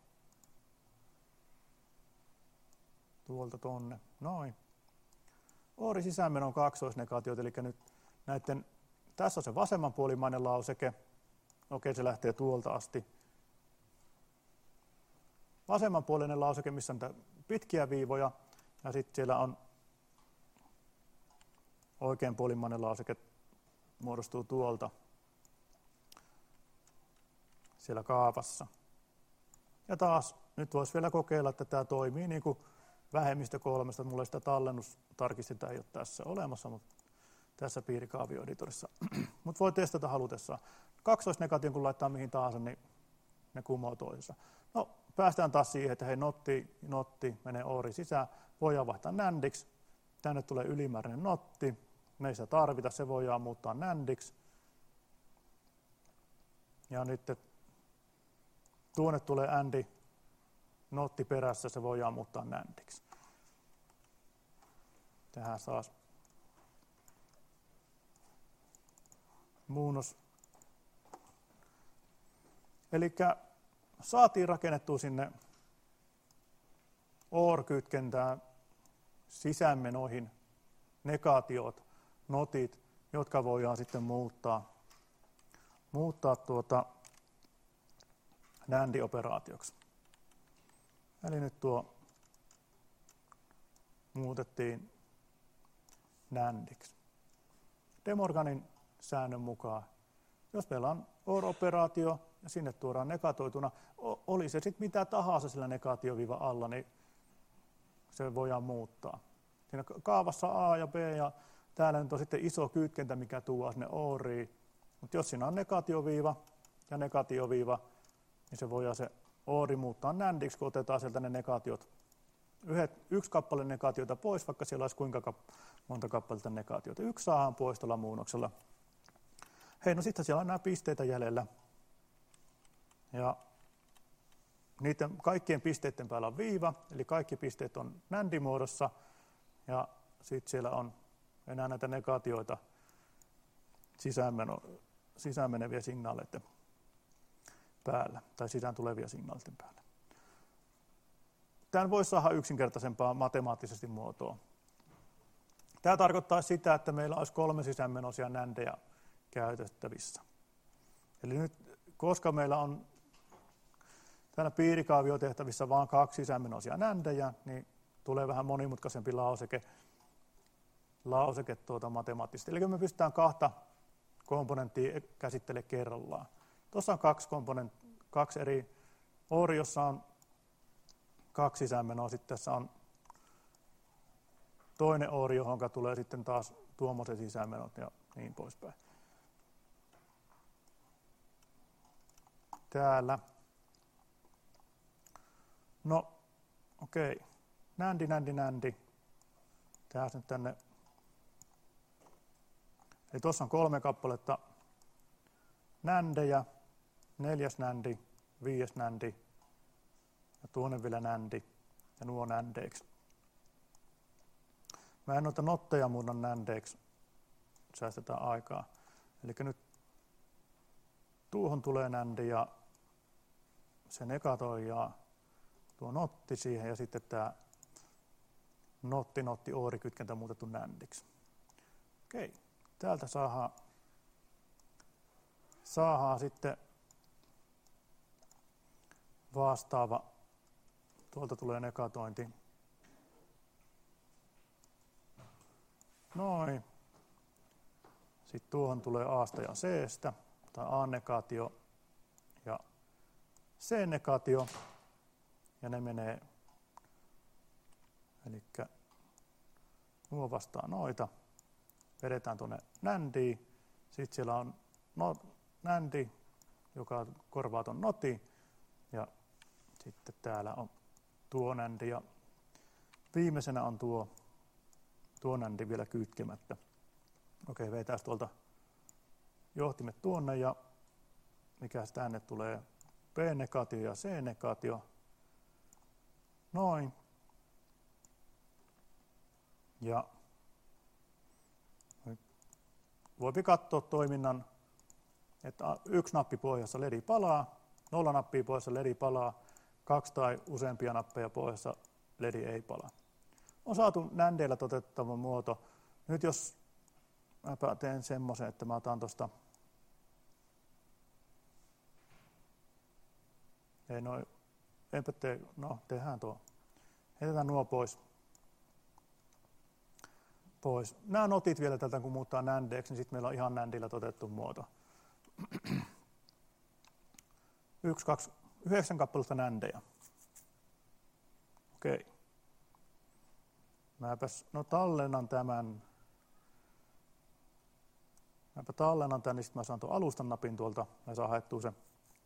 Tuolta tonne, noin. Oori sisäänmenon kaksoisnegaatiot, eli nyt näiden, tässä on se vasemmanpuolimainen lauseke. Okei, se lähtee tuolta asti. Vasemmanpuolinen lauseke, missä on pitkiä viivoja, ja sitten siellä on oikeanpuolimainen lauseke, muodostuu tuolta siellä kaavassa. Ja taas nyt voisi vielä kokeilla, että tämä toimii niin kuin vähemmistö kolmesta. Mulla sitä tallennustarkistinta ei ole tässä olemassa, mutta tässä piirikaavioeditorissa. Mutta voi testata halutessaan. Kaksoisnegaation kun laittaa mihin tahansa, niin ne kumoo toisensa. No, päästään taas siihen, että hei, notti, notti menee oori sisään. Voidaan vaihtaa nändiksi. Tänne tulee ylimääräinen notti. Me ei sitä tarvita, se voidaan muuttaa nändiksi. Ja nyt tuonne tulee ändi, notti perässä, se voidaan muuttaa nändiksi. Tähän saas muunnos. Eli saatiin rakennettua sinne O R-kytkentään sisäänmenoihin negaatiot, notit, jotka voidaan sitten muuttaa, muuttaa tuota NAND-operaatioksi. Eli nyt tuo muutettiin NANDiksi. De Morganin säännön mukaan, jos meillä on O R-operaatio ja sinne tuodaan negatoituna, oli se sitten mitä tahansa sillä negaatioviiva alla, niin se voidaan muuttaa. Siinä kaavassa A ja B ja täällä nyt on sitten iso kytkentä, mikä tuo sinne O Riin. Mutta jos siinä on negaatioviiva ja negaatioviiva, niin se voidaan se O R muuttaa NANDiksi, kun otetaan sieltä ne negaatiot. Yhdet, yksi kappale negaatioita pois, vaikka siellä olisi kuinka kap, monta kappaletta negaatioita. Yksi saadaan pois tuolla muunnoksella. Hei, no sitten siellä on nämä pisteitä jäljellä. Ja niiden kaikkien pisteiden päällä on viiva, eli kaikki pisteet on NAND-muodossa. Ja sitten siellä on enää näitä negaatioita sisäänmeno, sisäänmeneviä signaaleiden päällä, tai sisään tulevia signaaleiden päällä. Tämän voisi saada yksinkertaisempaa matemaattisesti muotoa. Tämä tarkoittaa sitä, että meillä olisi kolme sisäänmenoisia NANDeja käytettävissä. Eli nyt, koska meillä on täällä piirikaavio-tehtävissä vain kaksi sisäänmenoisia NANDeja, niin tulee vähän monimutkaisempi lauseke, lauseke tuota matemaattisesti. Eli me pystytään kahta komponenttia käsittelemään kerrallaan. Tuossa on kaksi, komponent, kaksi eri O R, jossa on kaksi sisäänmenoa. Sitten tässä on toinen O R, johon tulee sitten taas tuommoiset sisäänmenot ja niin poispäin. Täällä. No, okei. Okay. Nändi, nändi, nändi. Tähän nyt tänne. Eli tuossa on kolme kappaletta nändejä, neljäs nändi, viides nändi ja tuonne vielä nändi ja nuo nändeiksi. Mä en noita notteja muuta nändeiksi, säästetään aikaa. Eli nyt tuohon tulee nändi ja se negatoi ja tuo notti siihen ja sitten tämä notti, notti, oori kytkentä muutettu nändiksi. Okei, täältä saadaan, saadaan sitten vastaava, tuolta tulee negatointi. Noin. Sitten tuohon tulee A:sta ja C:stä, tai A-negaatio ja C-negaatio, ja ne menee, eli nuo vastaa noita, vedetään tuonne nändiin, sitten siellä on no, nändi, joka korvaa tuon noti, ja Sitten täällä on tuo nändi ja viimeisenä on tuo, tuo nändi vielä kytkemättä. Okei, vetää tuolta johtimet tuonne ja mikäs tänne tulee P-negaatio ja C-negaatio. Noin. Ja voipi katsoa toiminnan, että yksi nappi pohjassa L E D palaa, nolla nappia pohjassa L E D palaa, kaksi tai useampia nappeja pohjassa L E D ei palaa. On saatu nändeillä toteutettava muoto. Nyt jos mä teen semmoisen, että mä otan tuosta, ei noin, enpä tee, no tehdään tuo, heitetään nuo pois. pois. Nämä notit vielä tältä, kun muuttaa nändeeksi, niin sitten meillä on ihan nändillä toteutettu muoto. Yksi, kaksi, yhdeksän kappaletta nändejä. Okei. Mäpäs, no tallennan tämän. Mäpä tallennan tämän, niin sitten mä saan tuon alustan napin tuolta, ja saa haettua sen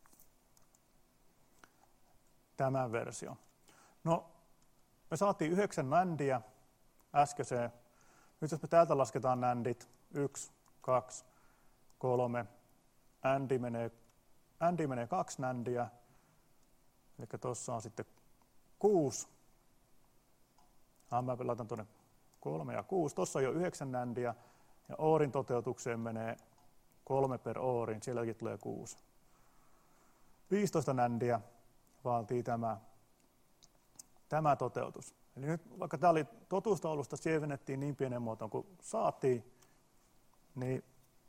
tämän version. No, me saatiin yhdeksän nändiä äskeiseen. Nyt jos me täältä lasketaan nändit, yksi, kaksi, kolme, ändi menee, ändi menee kaksi nändiä, eli tuossa on sitten kuusi. Ah, mä laitan tuonne kolme ja kuusi. Tuossa on jo yhdeksän nändiä, ja oorin toteutukseen menee kolme per oorin, sielläkin tulee kuusi. viisitoista nändiä vaatii tämä, tämä toteutus. Eli nyt vaikka tämä oli totuustaulusta, sievennettiin niin pienen muotoon kuin saatiin, niin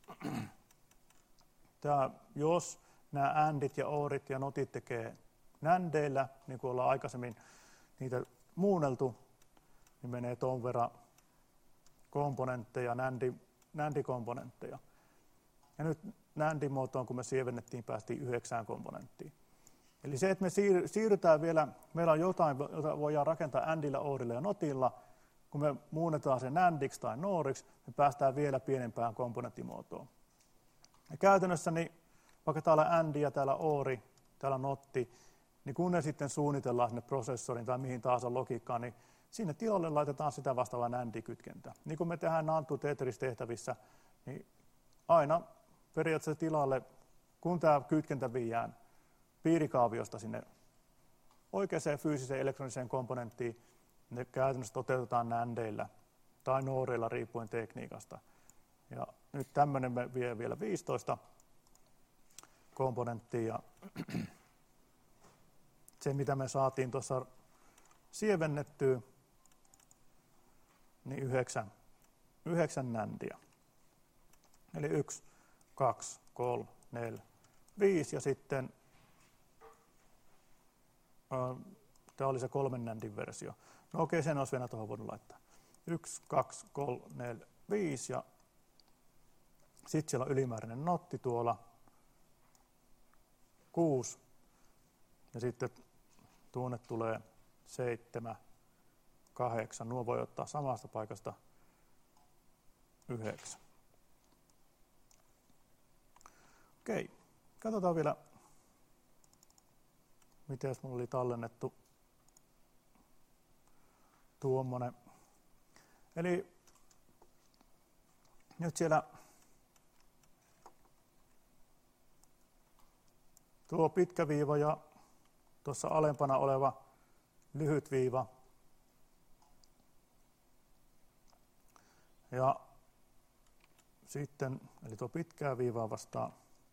tämä, jos nämä ändit ja oorit ja notit tekee nändeillä, niin kuin ollaan aikaisemmin niitä muunneltu, niin menee tuon verran komponentteja, nändi, nändikomponentteja. Ja nyt nändimuotoon, kun me sievennettiin, päästiin yhdeksään komponenttiin. Eli se, että me siirrytään vielä, meillä on jotain, jota voidaan rakentaa ändillä, oorilla ja notilla, kun me muunnetaan sen nändiksi tai nooriksi, me päästään vielä pienempään komponenttimuotoon. Ja käytännössä, niin, vaikka täällä ändi ja täällä oori, täällä notti, niin kun ne sitten suunnitellaan sinne prosessoriin tai mihin tahansa logiikkaan, niin sinne tilalle laitetaan sitä vastaava nändikytkentä. Niin kuin me tehdään Nantu Tetris-tehtävissä, niin aina periaatteessa tilalle, kun tämä kytkentä viedään piirikaaviosta sinne oikeaan fyysiseen elektroniseen komponenttiin, ne käytännössä toteutetaan nändeillä tai nooreilla riippuen tekniikasta. Ja nyt tämmöinen me vie vielä viisitoista komponenttia. Ja se, mitä me saatiin tuossa sievennettyä, niin yhdeksän, yhdeksän nändiä. Eli yksi, kaksi, kolme, neljä, viisi ja sitten tämä oli se kolmen nändin versio. No okei, sen olisi vielä tuohon voinut laittaa. Yksi, kaksi, kolme, neljä, viisi ja sitten siellä on ylimääräinen notti tuolla. Kuusi. Ja sitten tuonne tulee seitsemän, kahdeksan. Nuo voi ottaa samasta paikasta yhdeksän. Okei, katsotaan vielä, miten minulla oli tallennettu tuommoinen. Eli nyt siellä tuo pitkä viiva ja tuossa alempana oleva lyhyt viiva. Ja sitten, eli tuo pitkää viivaa vastaa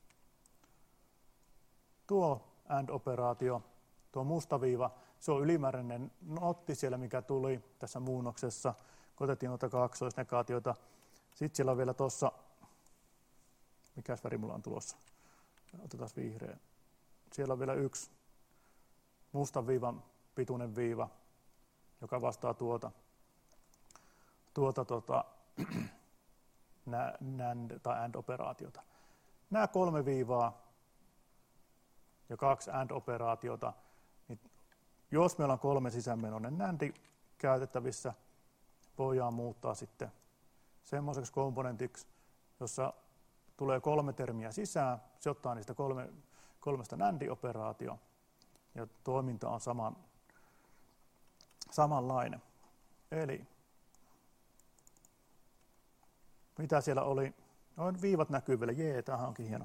tuo AND-operaatio, tuo musta viiva, se on ylimääräinen notti siellä, mikä tuli tässä muunnoksessa, kun otettiin noita kaksoisnegaatioita. Sitten siellä on vielä tuossa, mikäs väri mulla on tulossa, otetaan vihreä. Siellä on vielä yksi mustan viivan pituinen viiva, joka vastaa tuota, tuota tota, NAND tai AND-operaatiota. Nämä kolme viivaa ja kaksi AND-operaatiota, niin jos meillä on kolme sisäänmenoinen NAND käytettävissä, voidaan muuttaa sitten semmoiseksi komponentiksi, jossa tulee kolme termiä sisään, se ottaa niistä kolme, kolmesta NAND-operaatio, ja toiminta on saman, samanlainen. Eli mitä siellä oli? Noin viivat näkyy vielä. Jee, tämähän onkin hieno.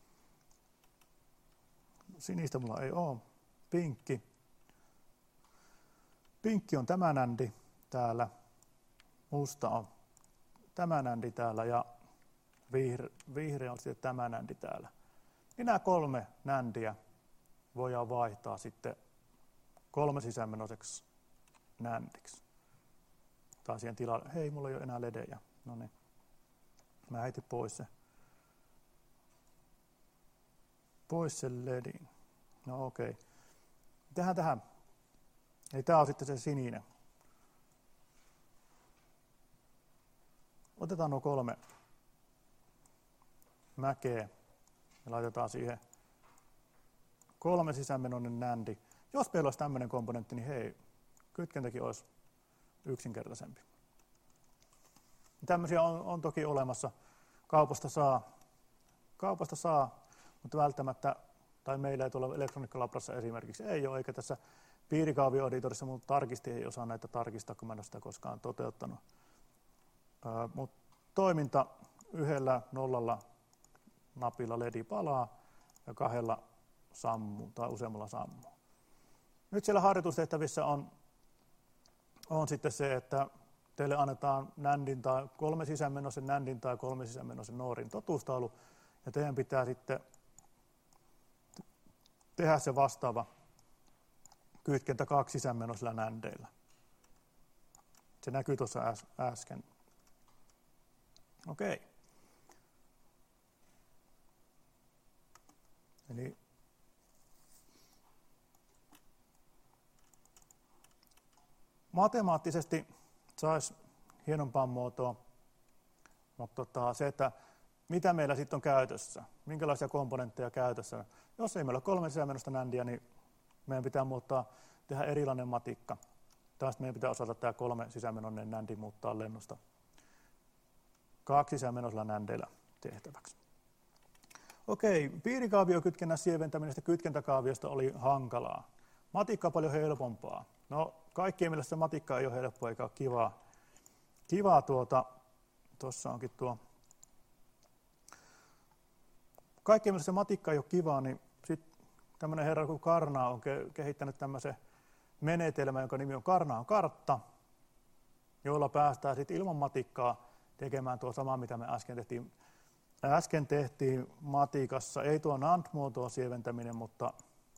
Sinistä mulla ei ole. Pinkki. Pinkki on tämä nändi täällä. Musta on tämä nändi täällä ja vihre, vihreä on sitten tämä nändi täällä. Niin nämä kolme nändiä voidaan vaihtaa sitten kolme sisäänmenoiseksi nändiksi. Tai siihen tilalle. Hei, mulla ei ole enää ledejä. No niin. Mä heitin pois se. Pois sen ledin. No okei. Okay. Tehdään tähän. Eli tää on sitten se sininen. Otetaan nuo kolme mäkeä ja laitetaan siihen kolme sisäänmenoinen nändi. Jos meillä olisi tämmöinen komponentti, niin hei, kytkentäkin olisi yksinkertaisempi. Tämmöisiä on, on toki olemassa. Kaupasta saa, kaupasta saa, mutta välttämättä, tai meillä ei tuolla Elektroniikkalabrassa esimerkiksi ei ole, eikä tässä piirikaavio-editorissa, mutta tarkisti ei osaa näitä tarkistaa, kun mä en ole sitä koskaan toteuttanut. Ää, mutta toiminta yhdellä nollalla napilla ledi palaa ja kahdella sammuu tai useammalla sammuu. Nyt siellä harjoitustehtävissä on, on sitten se, että teille annetaan nändin tai kolme sisäänmenoisen nändin tai kolme sisäänmenoisen noorin totuustaulu, ja teidän pitää sitten tehdä se vastaava kytkentä kaksi sisäänmenoisilla nändeillä. Se näkyy tuossa äs, äsken. Okei. Eli matemaattisesti saisi hienompaa muotoa, mutta tota, se, että mitä meillä sitten on käytössä, minkälaisia komponentteja käytössä. Jos ei meillä ole kolme sisäänmenoista nändiä, niin meidän pitää muuttaa, tehdä erilainen matikka. Taas meidän pitää osata tämä kolme sisäänmenoinen nändi muuttaa lennosta kaksi sisäänmenoisilla nändeillä tehtäväksi. Okei, piirikaaviokytkennän sieventäminen kytkentäkaaviosta oli hankalaa. Matikka on paljon helpompaa. No, kaikkien mielestä matikka ei ole helppoa eikä ole kivaa. Kivaa tuota, tuossa onkin tuo. Kaikkien mielestä matikka ei ole kivaa, niin sitten tämmöinen herra kuin Karnaa on kehittänyt tämmöisen menetelmän, jonka nimi on Karnaan kartta, jolla päästään sitten ilman matikkaa tekemään tuo sama, mitä me äsken tehtiin. Äsken tehtiin matikassa, ei tuo NAND-muotoon sieventäminen, mutta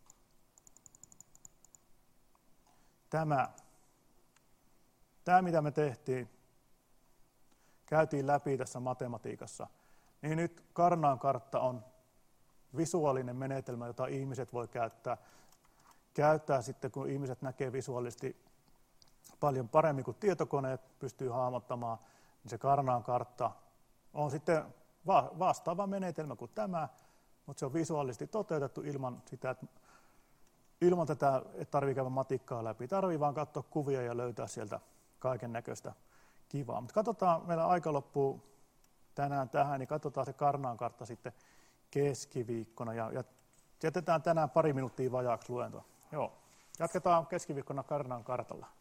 tämä, tämä, mitä me tehtiin, käytiin läpi tässä matematiikassa, niin nyt Karnaan kartta on visuaalinen menetelmä, jota ihmiset voi käyttää. Käyttää sitten, kun ihmiset näkee visuaalisesti paljon paremmin kuin tietokoneet pystyy hahmottamaan, niin se Karnaan kartta on sitten vastaava menetelmä kuin tämä, mutta se on visuaalisesti toteutettu ilman sitä, että ilman tätä, että tarvitsee käydä matikkaa läpi. Tarvii vaan katsoa kuvia ja löytää sieltä kaiken näköistä kivaa. Mutta katsotaan, meillä aika loppuu tänään tähän, niin katsotaan se Karnaan kartta sitten keskiviikkona. Ja, ja jätetään tänään pari minuuttia vajaaksi luentoa. Joo, jatketaan keskiviikkona Karnaan kartalla.